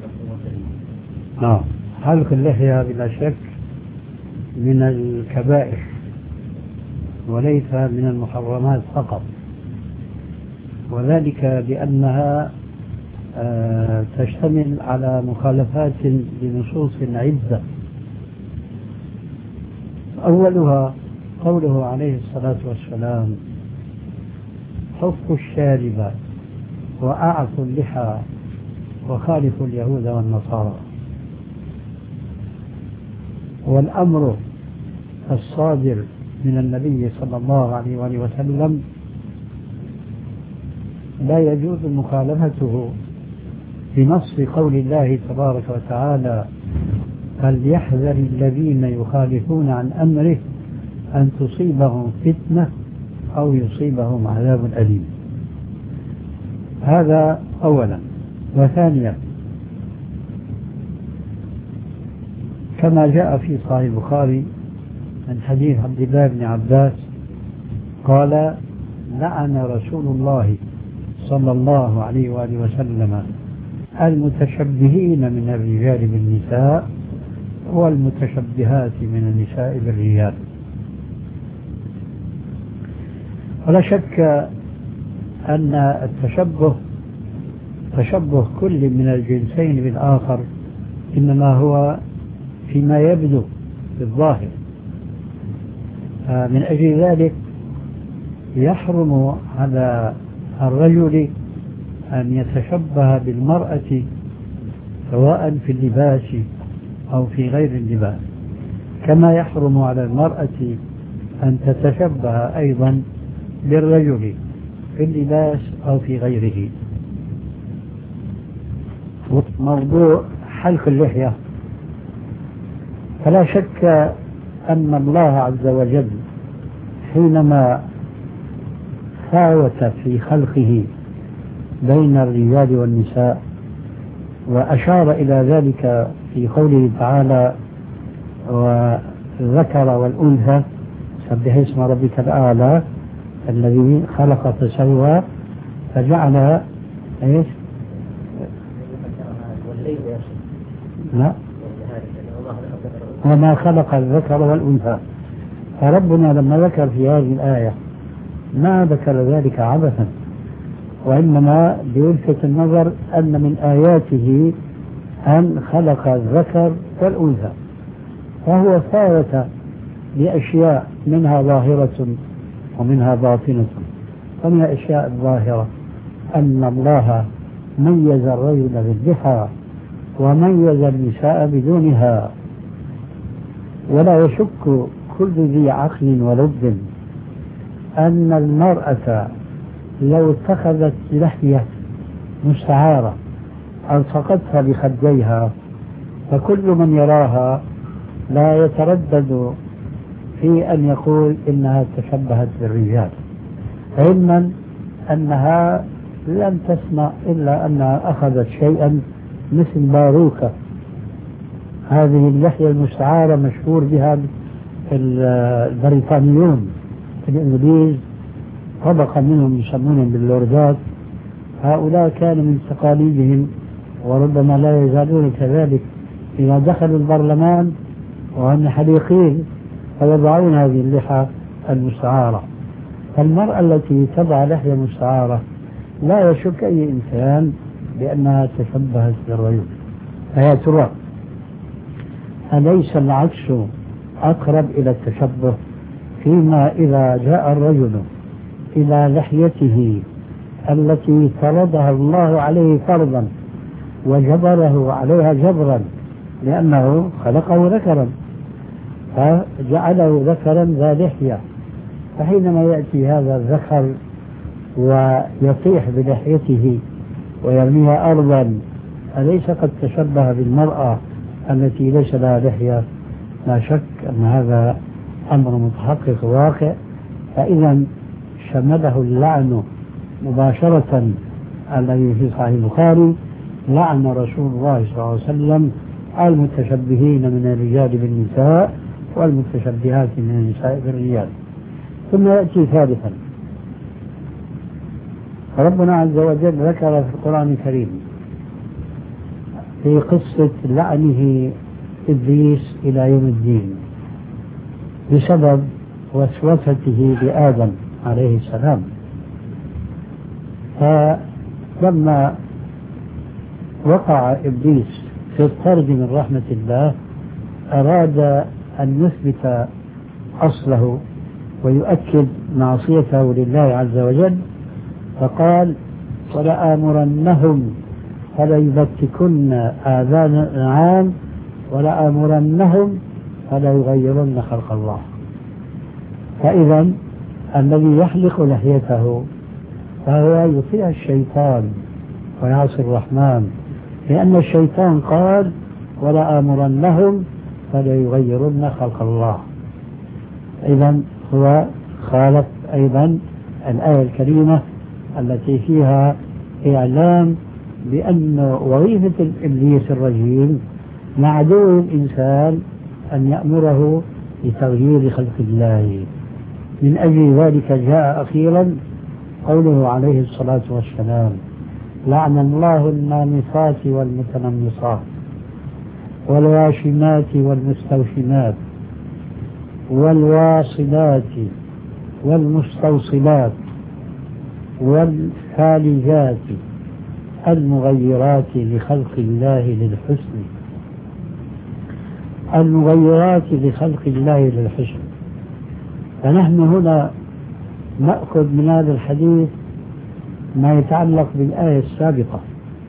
نعم، حلق اللحية بلا شك من الكبائر وليس من المحرمات فقط، وذلك بأنها تشتمل على مخالفات لنصوص عدة. أولها قوله عليه الصلاة والسلام: حفوا الشارب وأعفوا اللحى وخالفوا اليهود والنصارى. والأمر الصادر من النبي صلى الله عليه وآله وسلم لا يجوز مخالفته بنص قول الله تبارك وتعالى: فليحذر الذين يخالفون عن أمره أن تصيبهم فتنة أو يصيبهم عذاب أليم. هذا أولا. وثانيا، كما جاء في صحيح البخاري من حديث عبد الله بن عباس قال: لعن رسول الله صلى الله عليه وآله وسلم المتشبهين من الرجال بالنساء والمتشبهات من النساء بالرجال. ولا شك أن التشبه تشبه كل من الجنسين بالآخر إنما هو فيما يبدو بالظاهر. من أجل ذلك يحرم على الرجل أن يتشبه بالمرأة سواء في اللباس أو في غير اللباس، كما يحرم على المرأة أن تتشبه أيضا بالرجل في اللباس أو في غيره. موضوع حلق اللحية، فلا شك أن الله عز وجل حينما فاوت في خلقه بين الرجال والنساء وأشار إلى ذلك في قوله تعالى: والذكر والأنثى سبح اسم ربك الأعلى الذي خلق فسوى، فجعل ايش؟ لا، وما خلق الذكر والأنثى. فربنا لما ذكر في هذه الآية ما ذكر ذلك عبثا، وإنما ليلفت النظر أن من آياته أن خلق الذكر والأنثى، فهو فاوت بأشياء منها ظاهرة ومنها باطنة. فمن الأشياء الظاهرة أن الله ميز الرجل بالضحى وميز النساء بدونها، ولا يشك كل ذي عقل ولب أن المرأة لو اتخذت لحية مستعارة ألصقتها بخديها فكل من يراها لا يتردد في أن يقول إنها تشبهت بالرجال، علما أنها لم تسمع إلا أنها أخذت شيئا مثل باروكة. هذه اللحية المستعارة مشهور بها البريطانيون في الإنجليز، طبقة منهم يسمونهم باللوردات. هؤلاء كان من تقاليدهم وربما لا يزالون كذلك إذا دخلوا البرلمان وهم حليقين فيضعون هذه اللحى المستعارة. فالمرأة التي تضع لحية مستعارة لا يشك أي إنسان بأنها تشبهت بالرجل. فيا ترى أليس العكس أقرب إلى التشبه فيما إذا جاء الرجل إلى لحيته التي فرضها الله عليه فرضا وجبره عليها جبرا لأنه خلقه ذكرا فجعله ذكرا ذا لحية، فحينما يأتي هذا الذكر ويطيح بلحيته ويرميها أرضا أليس قد تشبه بالمرأة التي ليس لها لحية؟ لا شك أن هذا أمر متحقق واقع. فإذا شمله اللعن مباشرة الذي في صحيح البخاري: لعن رسول الله صلى الله عليه وسلم المتشبهين من الرجال بالنساء والمتشبهات من النساء بالرجال. ثم يأتي ثالثا: ربنا عز وجل ذكر في القرآن الكريم في قصة لعنه إبليس إلى يوم الدين بسبب وسوسته لآدم عليه السلام. فلما وقع إبليس في الطرد من رحمة الله أراد أن يثبت أصله ويؤكد معصيته لله عز وجل، فقال: ولآمرنهم فليبتكن آذان الأنعام ولآمرنهم فليغيرن خلق الله. فإذا الذي يحلق لحيته فهو يطيع الشيطان ويعصي الرحمن، لأن الشيطان قال: ولآمرنهم فليغيرن خلق الله. إذا هو خالف أيضا الآية الكريمة التي فيها إعلام بأن وظيفة الإبليس الرجيم مع عدو الإنسان أن يأمره بتغيير خلق الله. من أجل ذلك جاء أخيرا قوله عليه الصلاة والسلام: لعن الله النامصات والمتنمصات والواشمات والمستوشمات والواصلات والمستوصلات والفالجات المغيرات لخلق الله للحسن. المغيرات لخلق الله للحسن. فنحن هنا نأخذ من هذا الحديث ما يتعلق بالآية السابقة: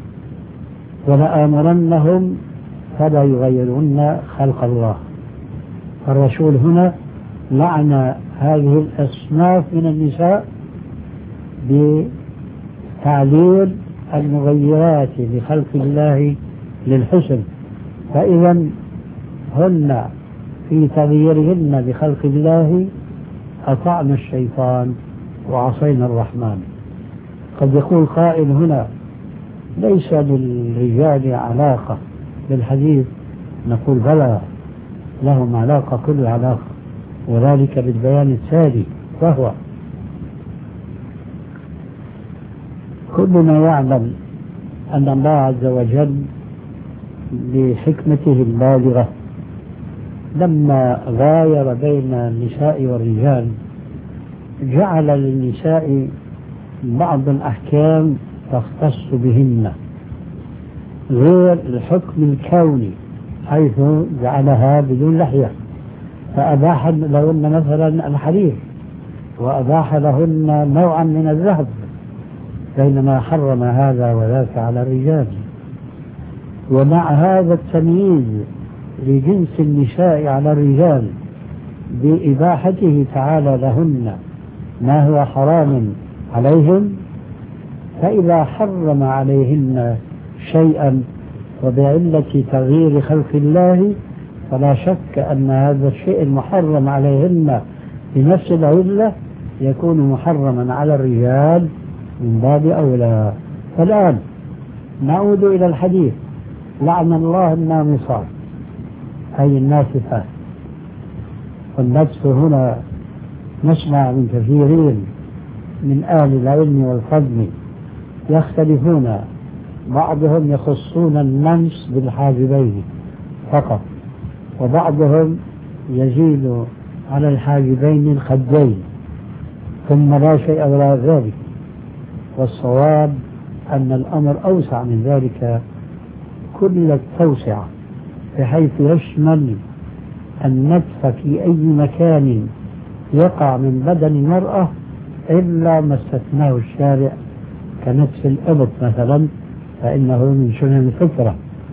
ولآمرنهم فلا يغيرن خلق الله. الرسول هنا لعن هذه الأصناف من النساء بتعليل المغيرات لخلق الله للحسن، فإذا هن في تغييرهن لخلق الله أطعن الشيطان وعصينا الرحمن. قد يقول قائل هنا: ليس للرجال علاقة بالحديث. نقول: بلى، لهم علاقة، كل علاقة، وذلك بالبيان التالي، وهو: كلنا يعلم أن الله عز وجل بحكمته البالغة لما غاير بين النساء والرجال جعل للنساء بعض الأحكام تختص بهن غير الحكم الكوني، حيث جعلها بدون لحية، فأباح لهن مثلا الحرير، وأباح لهن نوعا من الذهب، بينما حرم هذا وذاك على الرجال. ومع هذا التمييز لجنس النساء على الرجال بإباحته تعالى لهن ما هو حرام عليهم، فإذا حرم عليهن شيئا وبعلة تغيير خلق الله فلا شك أن هذا الشيء المحرم عليهن بنفس العلة يكون محرما على الرجال من باب أولى. فالآن نعود إلى الحديث: لعن الله النامصات أي الناسفات. والنفس هنا نسمع من كثيرين من أهل العلم والفضل يختلفون، بعضهم يخصون النمس بالحاجبين فقط، وبعضهم يزيد على الحاجبين الخدين، ثم لا شيء ولا ذلك. والصواب أن الأمر أوسع من ذلك كل التوسعة، بحيث يشمل النتف في أي مكان يقع من بدن المرأة إلا ما استثناه الشارع كنتف الإبط مثلا، فإنه من سنن الفطرة.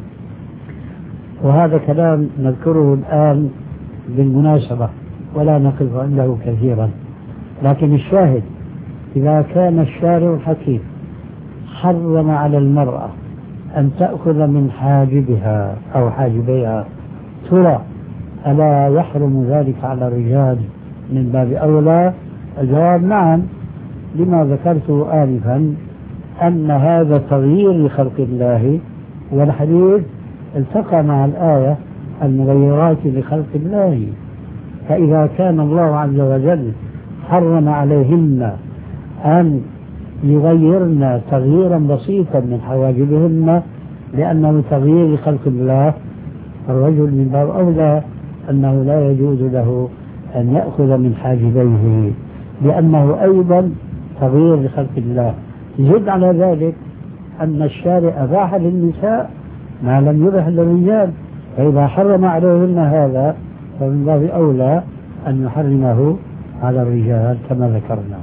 وهذا كلام نذكره الآن بالمناسبة ولا نقف عنده كثيرا، لكن الشاهد: إذا كان الشارع الحكيم حرم على المرأة أن تأخذ من حاجبها أو حاجبيها، ترى ألا يحرم ذلك على الرجال من باب أولى؟ الجواب: نعم، لما ذكرته آنفا أن هذا تغيير لخلق الله، والحديث التقى مع الآية المغيرات لخلق الله. فإذا كان الله عز وجل حرم عليهن أن يغيرن تغييرا بسيطا من حواجبهن لأنه تغيير لخلق الله، الرجل من باب أولى أنه لا يجوز له أن يأخذ من حاجبيه لأنه أيضا تغيير لخلق الله. زد على ذلك أن الشارع أباح للنساء ما لم يبح للرجال، فإذا حرم عليهن هذا فمن باب أولى أن يحرمه على الرجال كما ذكرنا.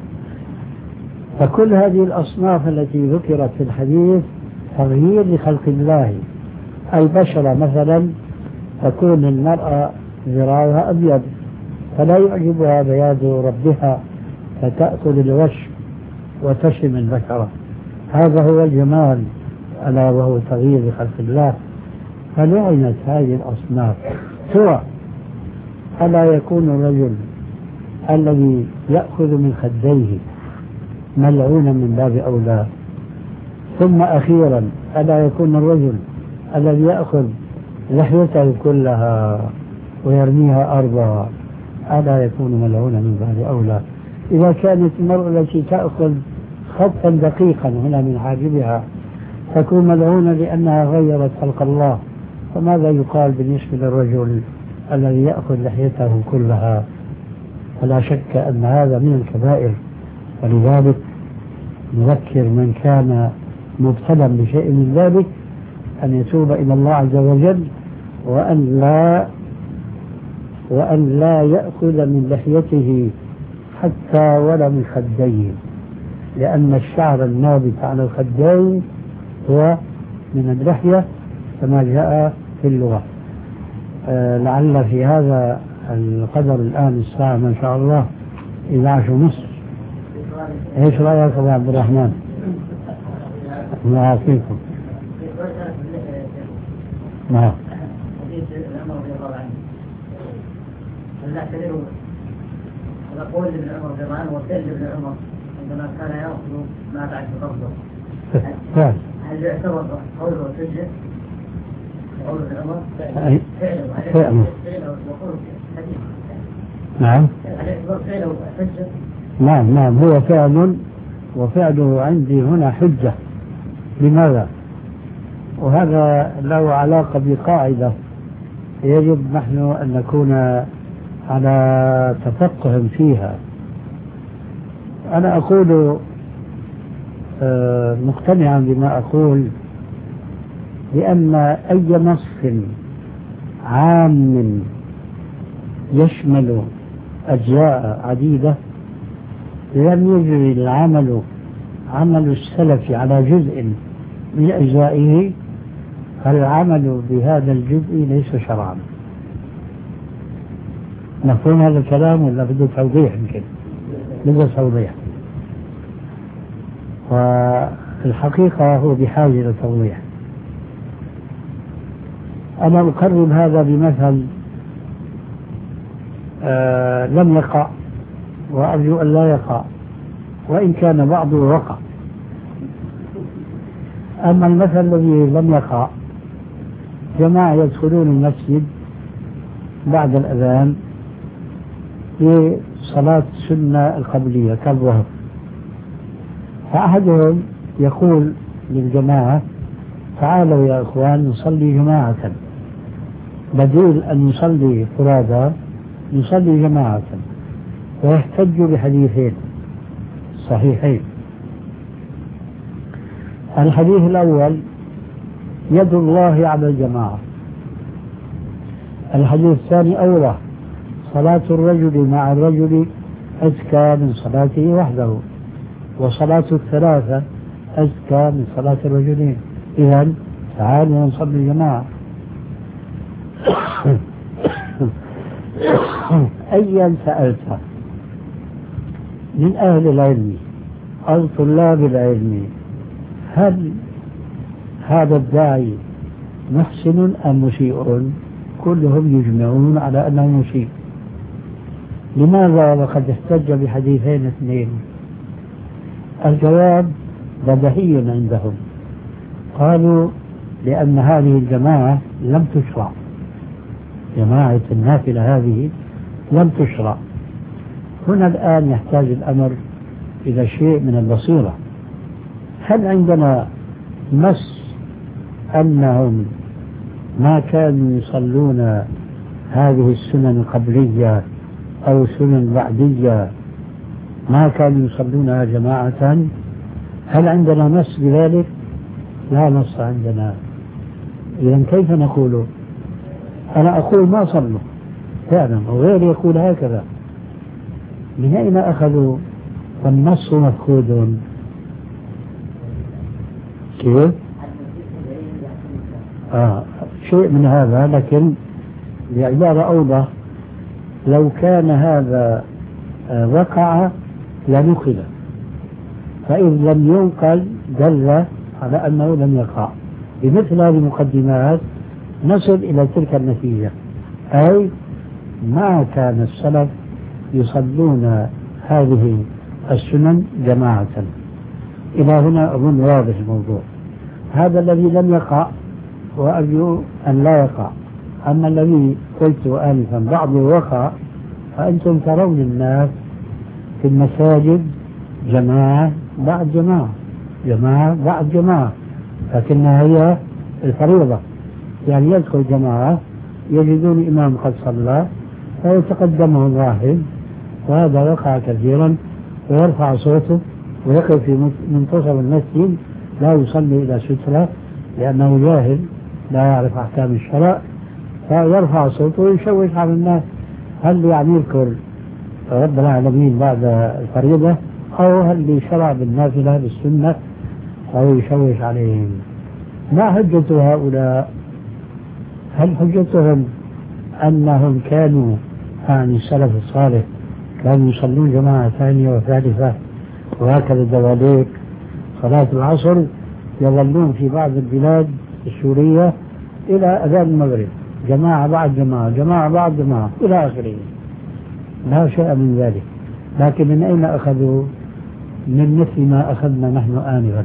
فكل هذه الأصناف التي ذكرت في الحديث تغيير لخلق الله. البشرة مثلا تكون المرأة ذراعها أبيض فلا يعجبها بياض ربها فتأكل الوشم وتشم البشرة، هذا هو الجمال ألا وهو تغيير لخلق الله. فلعنت هذه الأصناف. سواء ألا يكون الرجل الذي يأخذ من خديه ملعونا من باب أولى، ثم أخيرا ألا يكون الرجل الذي يأخذ لحيته كلها ويرميها أرضا ألا يكون ملعونا من باب أولى. إذا كانت المرأة التي تأخذ خطا دقيقا هنا من حاجبها تكون ملعونة لأنها غيرت خلق الله، فماذا يقال بالنسبة للرجل الذي يأخذ لحيته كلها؟ فلا شك أن هذا من الكبائر، ولذلك نذكر من كان مبتلا بشيء من ذلك أن يتوب إلى الله عز وجل وأن لا يأخذ من لحيته حتى ولا من خديه، لأن الشعر النابت على الخدين هو من اللحية كما جاء في اللغة. لعل في هذا القدر الآن الساعة ما شاء الله 11:30. ايش رأيك يا عبد الرحمن؟ الله يعافيكم. نعم. قول ابن عمر رضي الله عنه وفعل ابن عمر عندما كان يأخذ ما بعد قبضه، هل يعتبر قوله حجة؟ قول ابن عمر فعله وقوله حديث. نعم. هل يعتبر فعله حجة؟ نعم هو فعل، وفعله عندي هنا حجة. لماذا؟ وهذا له علاقة بقاعدة يجب نحن أن نكون على تفقه فيها. أنا أقول مقتنعا بما أقول بأن أي نص عام يشمل أجزاء عديدة لم يجري العمل عمل السلف على جزء من أجزائه، فالعمل بهذا الجزء ليس شرعا. مفهوم هذا الكلام ولا بده توضيح؟ يمكن بده توضيح، والحقيقة هو بحاجة إلى توضيح. أنا أقرب هذا بمثل لم يقع وأرجو أن لا يقع، وإن كان بعضه وقع. أما المثل الذي لم يقع، جماعة يدخلون المسجد بعد الأذان لصلاة السنة القبلية كالظهر، فأحدهم يقول للجماعة تعالوا يا إخوان نصلي جماعة، بديل أن نصلي فرادى نصلي جماعة، ويحتج بحديثين صحيحين. الحديث الأول يد الله على الجماعة، الحديث الثاني أوضح صلاة الرجل مع الرجل أزكى من صلاته وحده، وصلاة الثلاثة أزكى من صلاة الرجلين، إذن تعالوا نصلي جماعة. أيا سألت من أهل العلم أو طلاب العلم هل هذا الداعي محسن أم مسيء؟ كلهم يجمعون على أنه مسيء. لماذا؟ وقد احتج بحديثين اثنين، الجواب بديهي عندهم. قالوا لأن هذه الجماعة لم تشرع، جماعة النافلة هذه لم تشرع. هنا الآن يحتاج الأمر إلى شيء من البصيرة. هل عندنا نص أنهم ما كانوا يصلون هذه السنن القبلية أو السنن البعدية ما كانوا يصلونها جماعة؟ هل عندنا نص بذلك؟ لا نص عندنا. إذن كيف نقول؟ أنا أقول ما صلوا فعلا وغيري يقول هكذا. من أين أخذوا؟ والنص مفقود. كيف؟ شيء من هذا، لكن بعبارة أوضح لو كان هذا وقع لنقل، فإذ لم ينقل دل على أنه لم يقع. بمثل هذه المقدمات نصل إلى تلك النتيجة، أي ما كان السلف يصلون هذه السنن جماعة. إلى هنا أظن واضح الموضوع. هذا الذي لم يقع وأرجو أن لا يقع. أما الذي قلت آنفا بعضه وقع، فأنتم ترون الناس في المساجد جماعة بعد جماعة، جماعة بعد جماعة، لكنها هي الفريضة. يعني يدخل جماعة يجدون إمام قد صلى فيتقدمه واحد، وهذا وقع كثيرا، ويرفع صوته ويقف في منتصف المسجد لا يصلي إلى سترة لأنه جاهل لا يعرف أحكام الشرع، فيرفع صوته ويشوش على الناس. هل يعني يذكر رب العالمين بعد الفريضة، أو هل شرع بالنافلة بالسنة أو يشوش عليهم؟ ما حجة هؤلاء؟ هل حجتهم أنهم كانوا يعني السلف الصالح كانوا يصلون جماعة ثانية وثالثة وهكذا دواليك؟ صلاة العصر يظلون في بعض البلاد السورية إلى أذان المغرب، جماعة بعد جماعة، جماعة بعد جماعة إلى آخره، لا شيء من ذلك. لكن من أين أخذوا؟ من مثل ما أخذنا نحن آنفا،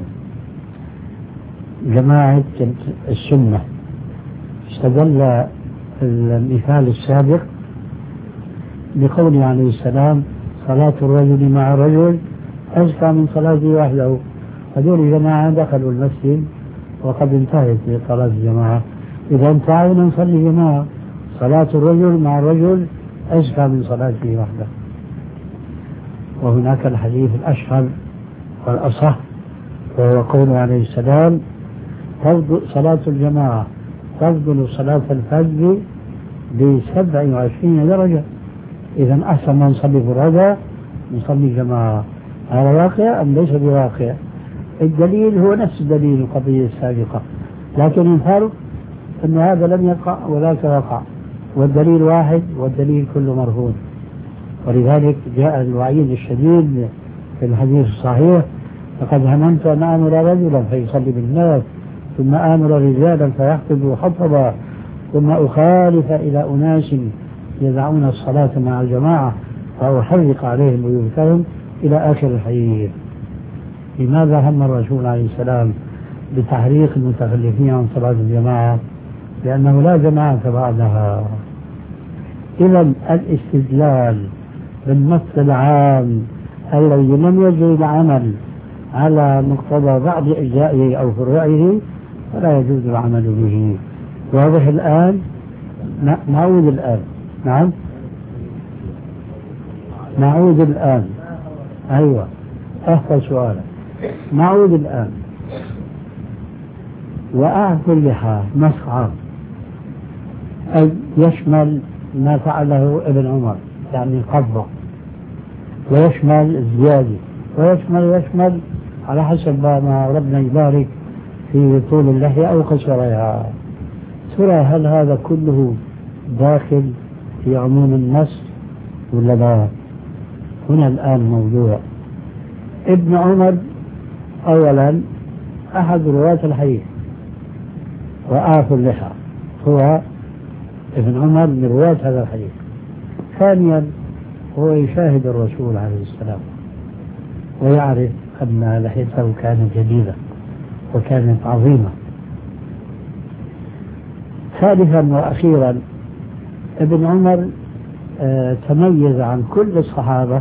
جماعة السنة. استدل المثال السابق بقوله عليه السلام: صلاة الرجل مع الرجل أزكى من صلاته وحده. هذول جماعة دخلوا المسجد وقد انتهت صلاة الجماعة، إذا تعالوا نصلي جماعة. صلاة الرجل مع الرجل أزكى من صلاته وحده. وهناك الحديث الأشهر والأصح، وهو قوله عليه السلام: صلاة الجماعة تفضل صلاة الفجر ب27 درجة. إذا أحسن ما نصلي فرادى نصلي جماعة. هذا واقع أم ليس بواقع؟ الدليل هو نفس دليل القضية السابقة، لكن الفرق أن هذا لم يقع وذاك وقع، والدليل واحد والدليل كله مرهون. ولذلك جاء الوعيد الشديد في الحديث الصحيح: لقد هممت أن آمر رجلا فيصلي بالناس، ثم آمر رجالا فيحفظوا حطبا، ثم أخالف إلى أناس يدعون الصلاة مع الجماعة فأحرق عليهم بيوتهم، إلى آخر الحديث. لماذا هم الرسول عليه السلام بتحريق المتخلفين عن صلاة الجماعة؟ لأنه لا جماعة بعدها. إذا الاستدلال بالنص العام الذي لم يجري العمل على مقتضى بعض أجزائه أو فروعه فلا يجوز العمل به. واضح الآن؟ نعود الآن. نعم نعود الآن. أيوة، أحفظ سؤالك. نعود الآن. وأعف اللحى نص عام، أي يشمل ما فعله ابن عمر يعني القبضة، ويشمل الزيادة، ويشمل على حسب ما ربنا يبارك في طول اللحية أو قصرها. ترى هل هذا كله داخل في عموم النص ولا لا؟ هنا الآن موضوع. ابن عمر أولا أحد رواة الحديث، وآف اللحى هو ابن عمر من رواة هذا الحديث. ثانيا هو يشاهد الرسول عليه السلام ويعرف أن لحيته كانت جديدة وكانت عظيمة. ثالثا وأخيرا، ابن عمر تميز عن كل الصحابة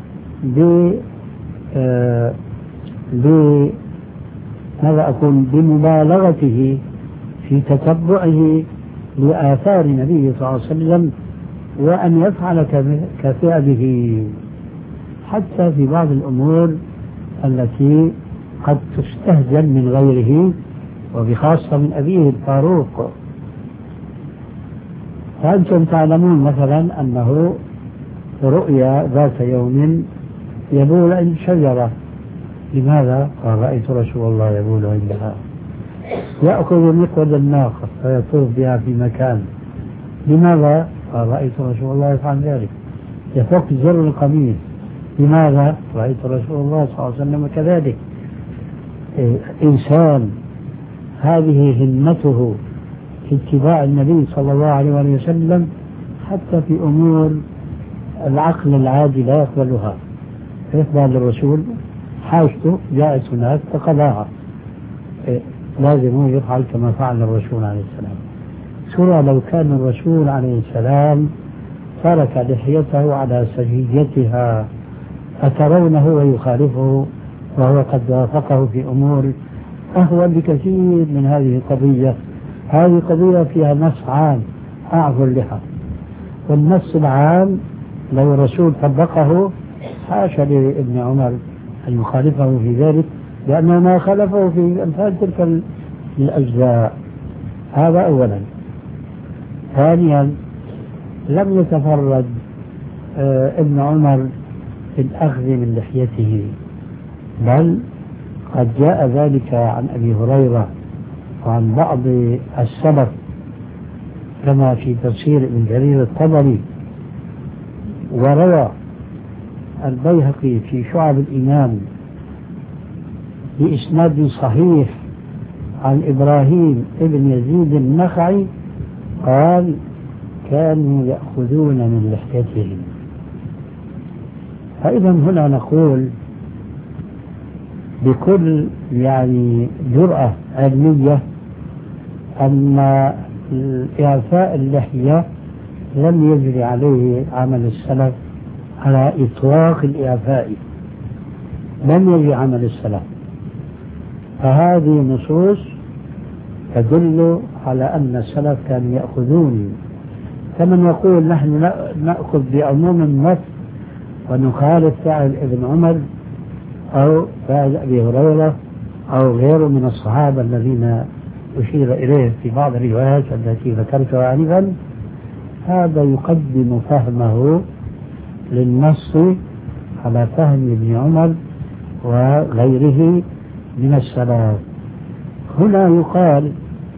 بمبالغته في تتبعه لآثار النبي صلى الله عليه وسلم، وأن يفعل كفعله حتى في بعض الأمور التي قد تستهزن من غيره، وبخاصة من أبيه الفاروق. فأنتم تعلمون مثلا أنه رؤيا ذات يوم يبول عند شجرة. لماذا؟ قال رأيت رسول الله يبول عندها. يأخذ مقود الناقة فيطوف بها في مكان. لماذا؟ قال رأيت رسول الله يفعل ذلك. يفك زر القميص. لماذا؟ رأيت رسول الله صلى الله عليه وسلم كذلك. إنسان هذه همته في اتباع النبي صلى الله عليه وسلم حتى في أمور العقل العادي لا يقبلها، يتبع للرسول حاجته جاءت هناك فقضاها، لازم يفعل كما فعل الرسول عليه السلام. سورة لو كان الرسول عليه السلام ترك لحيته على سجيتها أترونه ويخالفه وهو قد وافقه في أمور أهون بكثير من هذه القضية. هذه قضية فيها نص عام أعفو اللحى، والنص العام لو الرسول طبقه حاشا لابن عمر أن يخالفه في ذلك، لأنه ما خالفه في أمثال تلك الأجزاء. هذا أولا. ثانيا، لم يتفرد ابن عمر في الأخذ من لحيته، بل قد جاء ذلك عن أبي هريرة وعن بعض السلف كما في تفسير ابن جرير الطبري، وروى البيهقي في شعب الإيمان بإسناد صحيح عن إبراهيم ابن يزيد النخعي قال كانوا يأخذون من لحيتهم. فإذا هنا نقول بكل جرأة علمية أن إعفاء اللحية لم يجري عليه عمل السلف على إطلاق الإعفاء، لم يجري عمل السلف. فهذه نصوص تدل على أن السلف كانوا يأخذون، كمن يقول نحن نأخذ بعموم النص ونخالف فعل ابن عمر أو فعل أبي هريرة أو غيره من الصحابة الذين أشير إليه في بعض الروايات التي ذكرتها آنفا. هذا يقدم فهمه للنص على فهم ابن عمر وغيره من السلف. هنا يقال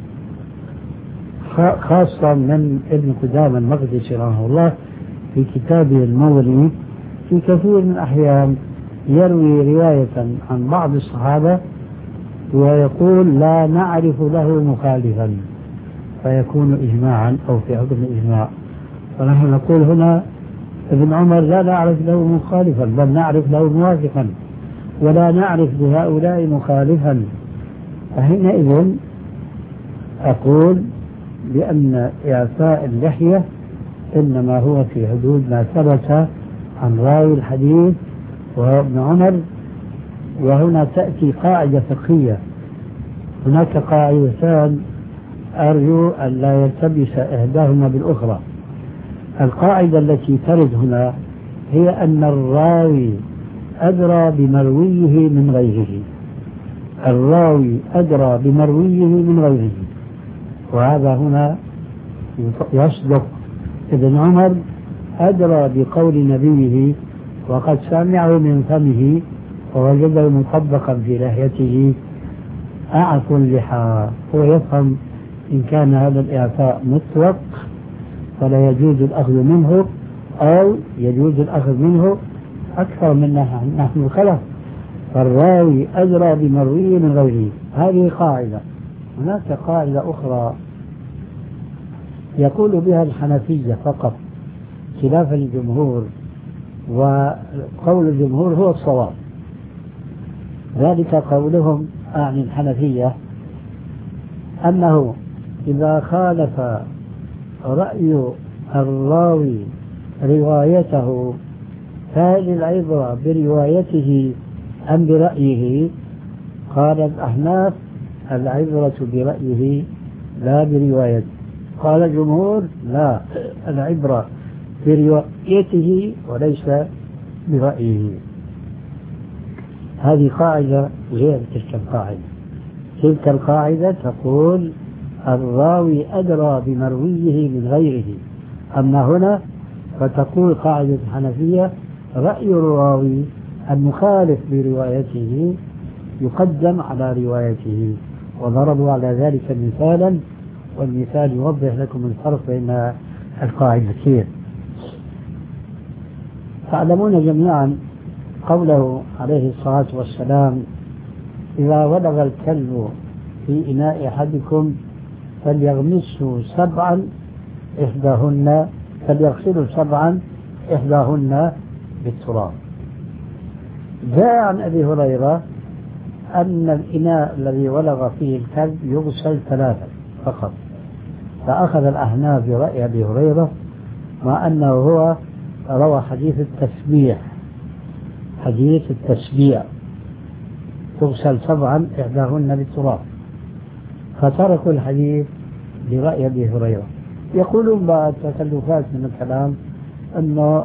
خاصة من ابن قدامة المقدسي رحمه الله في كتابه المغني في كثير من الأحيان يروي رواية عن بعض الصحابة ويقول لا نعرف له مخالفا فيكون إجماعا أو في حكم الإجماع. فنحن نقول هنا ابن عمر لا نعرف له مخالفا بل نعرف له موافقا ولا نعرف لهؤلاء مخالفا. فحينئذ أقول بأن إعفاء اللحية إنما هو في حدود ما ثبت عن راوي الحديث وهو ابن عمر. وهنا تأتي قاعدة فقهية، هناك قاعدتان أرجو أن لا يلتبس إحداهما بالأخرى. القاعدة التي ترد هنا هي أن الراوي أدرى بمرويه من غيره، الراوي أدرى بمرويه من غيره. وهذا هنا يصدق ابن عمر أدرى بقول نبيه وقد سمعه من فمه ووجده مطبقا في لحيته أعفو اللحى. هو يفهم إن كان هذا الإعفاء مطلق فلا يجوز الأخذ منه أو يجوز الأخذ منه أكثر من نحن الخلف. فالراوي أدرى بمرويه من غيره، هذه قاعدة. هناك قاعدة أخرى يقول بها الحنفية فقط خلاف الجمهور، وقول الجمهور هو الصواب. ذلك قولهم عن الحنفية أنه إذا خالف رأي الراوي روايته فهل العبرة بروايته أم برأيه؟ قال الأحناف العبرة برأيه لا بروايته. قال الجمهور لا، العبرة بروايته وليس برأيه. هذه قاعدة غير تلك القاعدة. تلك القاعدة تقول الراوي أدرى بمرويه من غيره، أما هنا فتقول قاعدة الحنفية رأي الراوي المخالف بروايته يقدم على روايته، وضربوا على ذلك مثالا، والمثال يوضح لكم الفرق بين القاعدتين. تعلمون جميعا قوله عليه الصلاة والسلام إذا ولغ الكلب في إناء أحدكم فليغمسه سبعا إحداهن فليغسله سبعا إحداهن بالتراب. جاء عن أبي هريرة أن الإناء الذي ولغ فيه الكلب يغسل 3 فقط، فأخذ الأحناف برأي أبي هريرة مع أنه هو روى حديث التسبيع تغسل 7 إحداهن بالتراب، فتركوا الحديث برأي أبي هريرة. يقولون بعد تكلفات من الكلام أن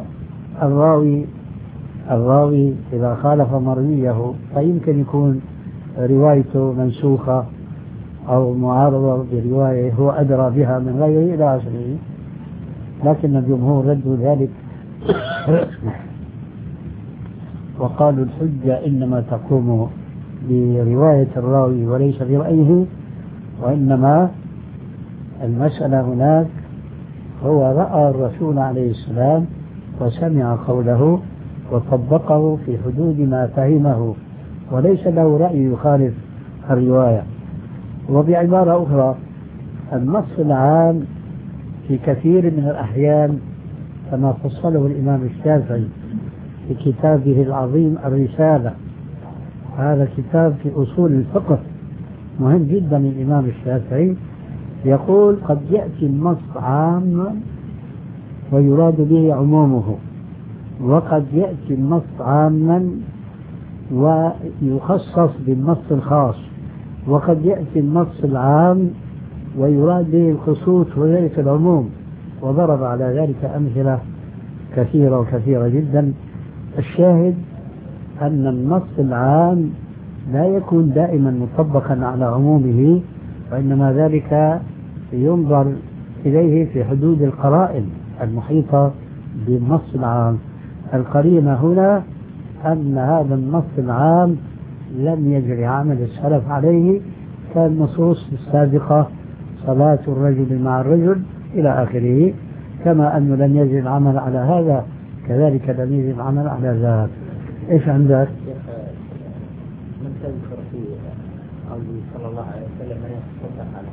الراوي إذا خالف مرويه فيمكن يكون روايته منسوخة أو معارضة برواية هو أدرى بها من غيره إلى آخره، لكن الجمهور ردوا ذلك وقالوا الحجة إنما تقوم برواية الراوي وليس برأيه، وإنما المسألة هناك هو رأى الرسول عليه السلام وسمع قوله وطبقه في حدود ما فهمه، وليس له رأي يخالف الرواية. وبعبارة أخرى النص العام في كثير من الأحيان كما فصله الإمام الشافعي في كتابه العظيم الرسالة، هذا كتاب في أصول الفقه مهم جدا الإمام الشافعي، يقول قد يأتي النص عاما ويراد به عمومه، وقد يأتي النص عاما ويخصص بالنص الخاص، وقد يأتي النص العام ويراد به الخصوص وليس العموم، وضرب على ذلك أمثلة كثيرة وكثيرة جدا. الشاهد أن النص العام لا يكون دائما مطبقا على عمومه، وإنما ذلك ينظر إليه في حدود القرائن المحيطة بالنص العام. القرينة هنا أن هذا النص العام لم يجري عمل السلف عليه كالنصوص السابقة صلاة الرجل مع الرجل إلى آخره، كما أنه لم يجري العمل على هذا كذلك لم يجري العمل على ذاك. إيش عندك؟ من تذكر في قوله صلى الله عليه وسلم من يتصدق على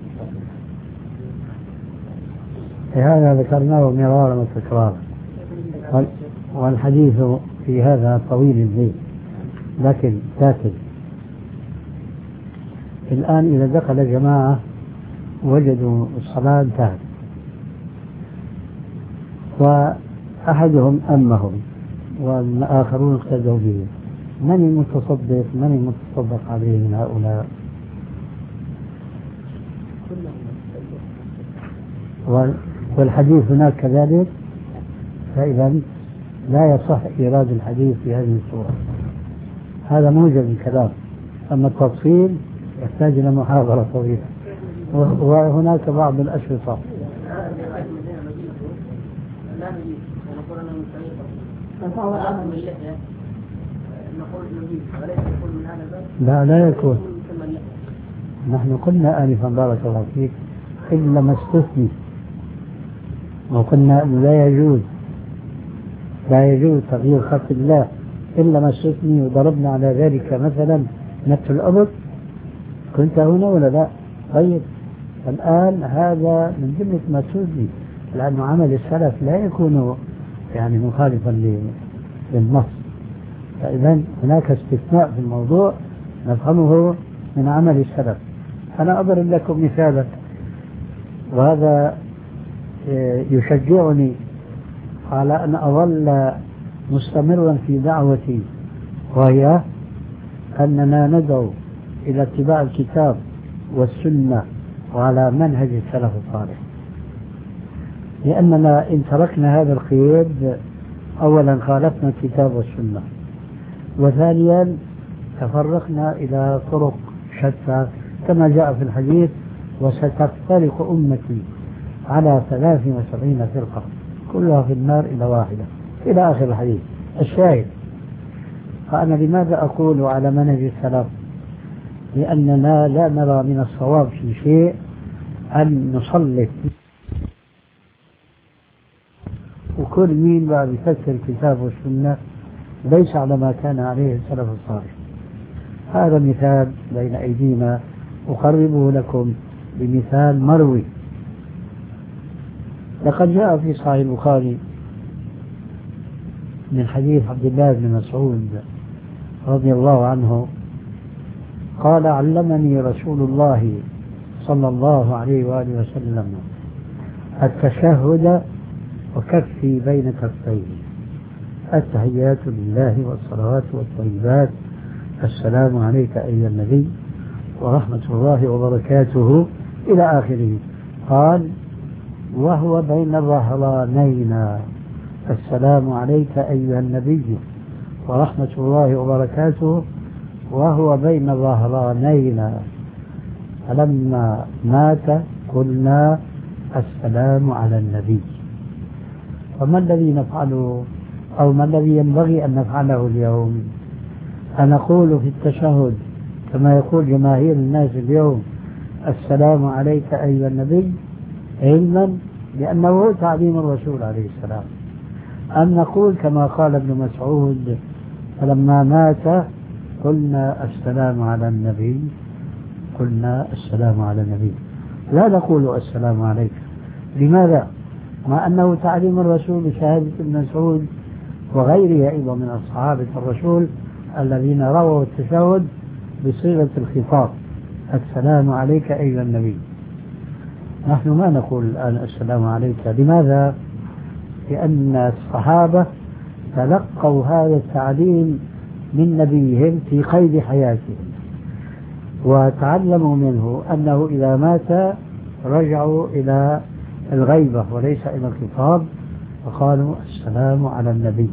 هذا ذكرناه مرارا وتكرارا، والحديث في هذا طويل الزيت، لكن الآن إذا دخل جماعة وجدوا الصلاة انتهت وأحدهم أمهم والآخرون اقتدوا به، من المتصدق عليه من هؤلاء؟ والحديث هناك كذلك، فإذا لا يصح إيراد الحديث في هذه الصورة. هذا موجب الكلام، أما التفصيل يحتاج إلى محاضرة طويلة، وهناك بعض الأشرطة. لا يكون. نحن قلنا آنفا بارك الله فيك إلا ما استثني، وقلنا لا يجوز تغيير خلق الله إلا ما استثني، وضربنا على ذلك مثلا نفس الأمر. كنت هنا ولا لا؟ طيب الآن هذا من جملة ما استثني، لأن عمل السلف لا يكون يعني مخالفا للنص. فإذا هناك استثناء في الموضوع نفهمه من عمل السلف. أنا أضرب لكم مثالا، وهذا يشجعني على أن أظل مستمرا في دعوتي، وهي أننا ندعو إلى اتباع الكتاب والسنة وعلى منهج السلف الصالح، لأننا إن تركنا هذا القيد أولا خالفنا الكتاب والسنة، وثانيا تفرقنا إلى طرق شتى كما جاء في الحديث: وستفترق أمتي على 73 فرقة كلها في النار إلا واحدة، إلى آخر الحديث. الشاهد، فأنا لماذا أقول على منهج السلف؟ لأننا لا نرى من الصواب في شيء أن نسلط وكل مين بقى بيفسر الكتاب والسنة ليس على ما كان عليه السلف الصالح. هذا مثال بين أيدينا أقربه لكم بمثال مروي. لقد جاء في صحيح البخاري من حديث عبد الله بن مسعود رضي الله عنه قال: علمني رسول الله صلى الله عليه وآله وسلم التشهد وكفي بين كفيه، التحيات لله والصلوات والطيبات، السلام عليك أيها النبي ورحمة الله وبركاته، إلى آخره. قال: وهو بين الظهرانين، السلام عليك أيها النبي ورحمة الله وبركاته، وهو بين الظهرانين. فلما مات قلنا: السلام على النبي. فما الذي نفعله أو ما الذي ينبغي أن نفعله اليوم؟ أن نقول في التشهد كما يقول جماهير الناس اليوم: السلام عليك أيها النبي، علما لأنه تعليم الرسول عليه السلام، أن نقول كما قال ابن مسعود: فلما مات قلنا السلام على النبي، قلنا السلام على النبي، لا نقول السلام عليك. لماذا؟ مع أنه تعليم الرسول بشهادة ابن مسعود وغيره أيضا من أصحاب الرسول الذين رووا التشهد بصيغة الخطاب: السلام عليك أيها النبي. نحن ما نقول الآن السلام عليك. لماذا؟ لأن الصحابة تلقوا هذا التعليم من نبيهم في قيد حياتهم، وتعلموا منه أنه إذا مات رجعوا إلى الغيبة وليس إلى الخطاب، فقالوا السلام على النبي.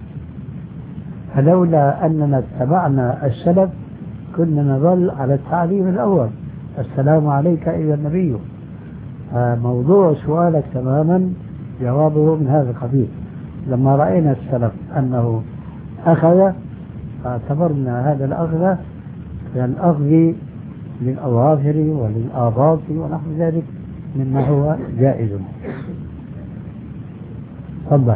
فلولا أننا اتبعنا السلف كنا نظل على التعليم الأول: السلام عليك أيها النبي. موضوع سؤالك تماما جوابه من هذا القبيل. لما رأينا السلف أنه أخذ، فاعتبرنا هذا الأخذ كالأخذ للأظافر وللآباط ونحو ذلك مما هو جائز. تفضل.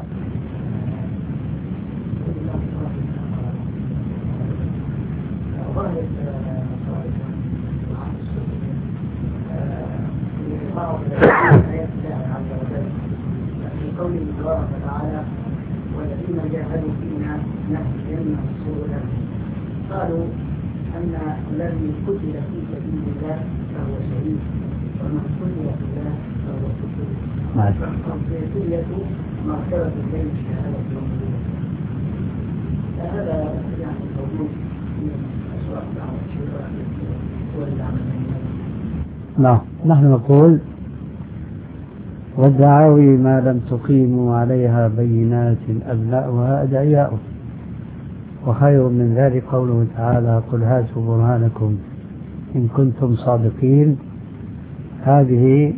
في قوله تبارك وتعالى: والذين جاهدوا فينا نهدينهم سبلنا. قالوا أن الذي قتل في سبيل الله فهو شهيد، ومن قتل في الله فهو شهيد. فالقضية مرتبة بين الشهادة والموجودة. فهذا يعني موجود في أسواق دعوة الشيطان والعمل. نعم، نحن نقول: والدعاوي ما لم تقيموا عليها بينات أبناؤها أدعياؤه، وخير من ذلك قوله تعالى: قل هاتوا برهانكم إن كنتم صادقين. هذه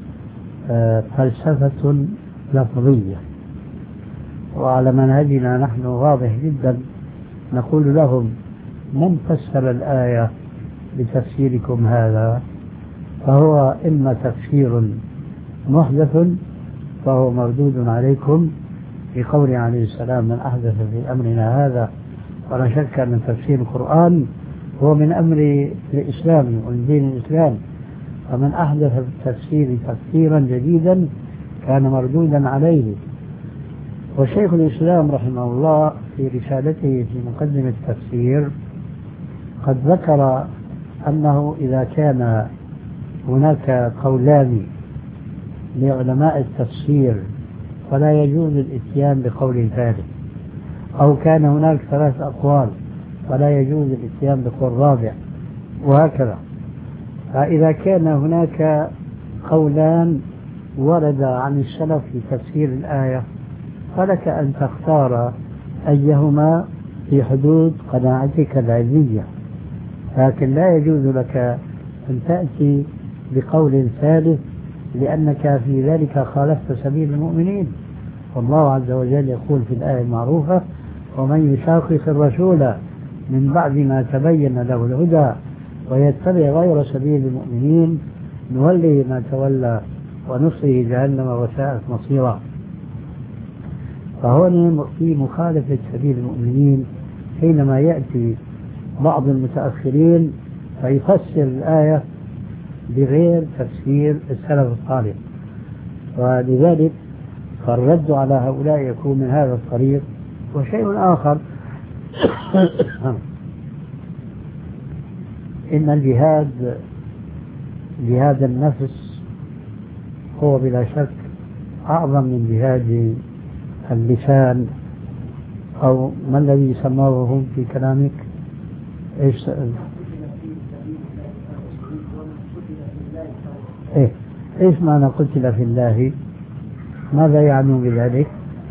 فلسفة لفظية، وعلى منهجنا نحن واضح جدا، نقول لهم: من فسر الآية بتفسيركم هذا؟ فهو إما تفسير محدث فهو مردود عليكم في قول عليه السلام: من أحدث في أمرنا هذا. ولا شك أن تفسير القرآن هو من أمر الإسلام ومن دين الإسلام، فمن أحدث في التفسير تفسيرا جديدا كان مردودا عليه. وشيخ الإسلام رحمه الله في رسالته في مقدمة التفسير قد ذكر أنه إذا كان هناك قولان لعلماء التفسير فلا يجوز الاتيان بقول ثالث، أو كان هناك 3 أقوال فلا يجوز الاتيان بقول رابع، وهكذا. فإذا كان هناك قولان ورد عن السلف في تفسير الآية فلك أن تختار أيهما في حدود قناعتك العلمية، لكن لا يجوز لك أن تأتي بقول ثالث لأنك في ذلك خالفت سبيل المؤمنين. والله عز وجل يقول في الآية المعروفة: ومن يشاقق الرسول من بعد ما تبين له الهدى ويتبع غير سبيل المؤمنين نوله ما تولى ونصره جهنم وساءت مصيرا. فهنا في مخالفة سبيل المؤمنين حينما يأتي بعض المتأخرين فيفسر الآية بغير تفسير السلف الصالح، ولذلك فالرد على هؤلاء يكون من هذا الطريق. وشيء آخر إن الجهاد، جهاد النفس، هو بلا شك أعظم من جهاد اللسان، أو ما الذي سموه في كلامك؟ إيش معنى قتل في الله؟ ماذا يعنون بذلك؟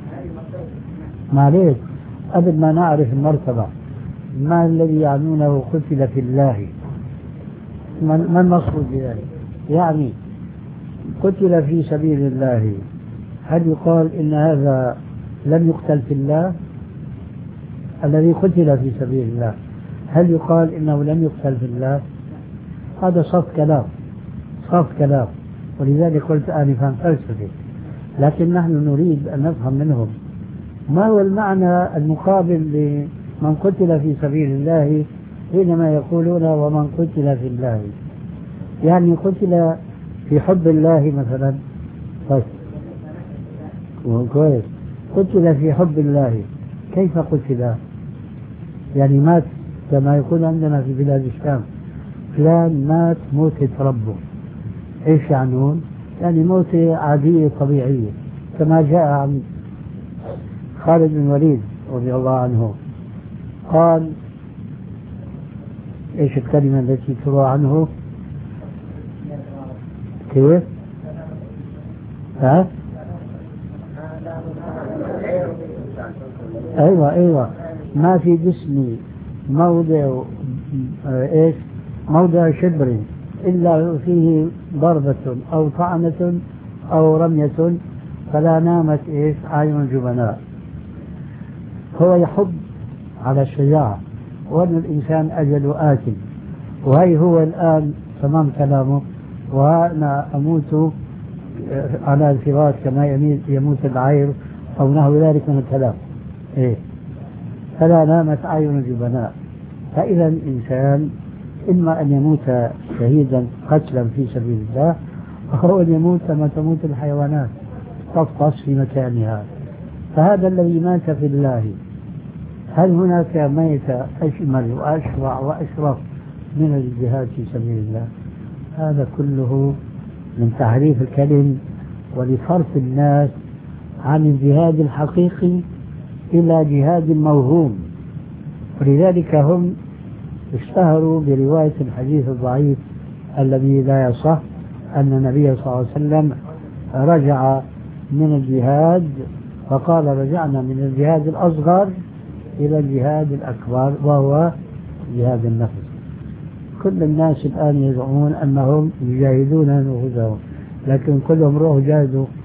معليش قبل ما نعرف المرتبة ما الذي يعنونه قتل في الله؟ ما المقصود بذلك؟ يعني قتل في سبيل الله، هل يقال إن هذا لم يقتل في الله؟ الذي قتل في سبيل الله هل يقال إنه لم يقتل في الله؟ هذا صف كلام، ولذلك قلت آنفا فلسفي. لكن نحن نريد أن نفهم منهم ما هو المعنى المقابل لمن قتل في سبيل الله حينما يقولون ومن قتل في الله، يعني قتل في حب الله مثلا. كويس، قتل في حب الله، كيف قتل؟ يعني مات كما يقول عندنا في بلاد الشام فلان مات موتة ربه. ايش يعنون؟ يعني موتة عادية طبيعية، كما جاء عن خالد بن الوليد رضي الله عنه قال: ايش الكلمة التي تروى عنه؟ كيف؟ ها؟ ايوه ما في جسمي موضع شبر إلا فيه ضربة أو طعنة أو رمية فلا نامت أعين الجبناء. هو يحب على الشجاعة، وأن الإنسان أجل آكل، وهي هو الآن تمام كلامه: وأنا أموت على الفراش كما يموت العير أو نحو ذلك من الكلام. فلا نامت أعين الجبناء. فإذا الإنسان إما أن يموت شهيدا قتلا في سبيل الله، أو أن يموت كما تموت الحيوانات تفطس في مكانها. فهذا الذي مات في الله، هل هناك ميت أجمل وأشرع وأشرف من الجهاد في سبيل الله؟ هذا كله من تحريف الكلم ولصرف الناس عن الجهاد الحقيقي إلى جهاد موهوم. ولذلك هم اشتهروا برواية الحديث الضعيف الذي لا يصح أن النبي صلى الله عليه وسلم رجع من الجهاد فقال: رجعنا من الجهاد الأصغر إلى الجهاد الأكبر وهو جهاد النفس. كل الناس الآن يزعمون أنهم يجاهدون أنفسهم، لكن كلهم روحوا جاهدوا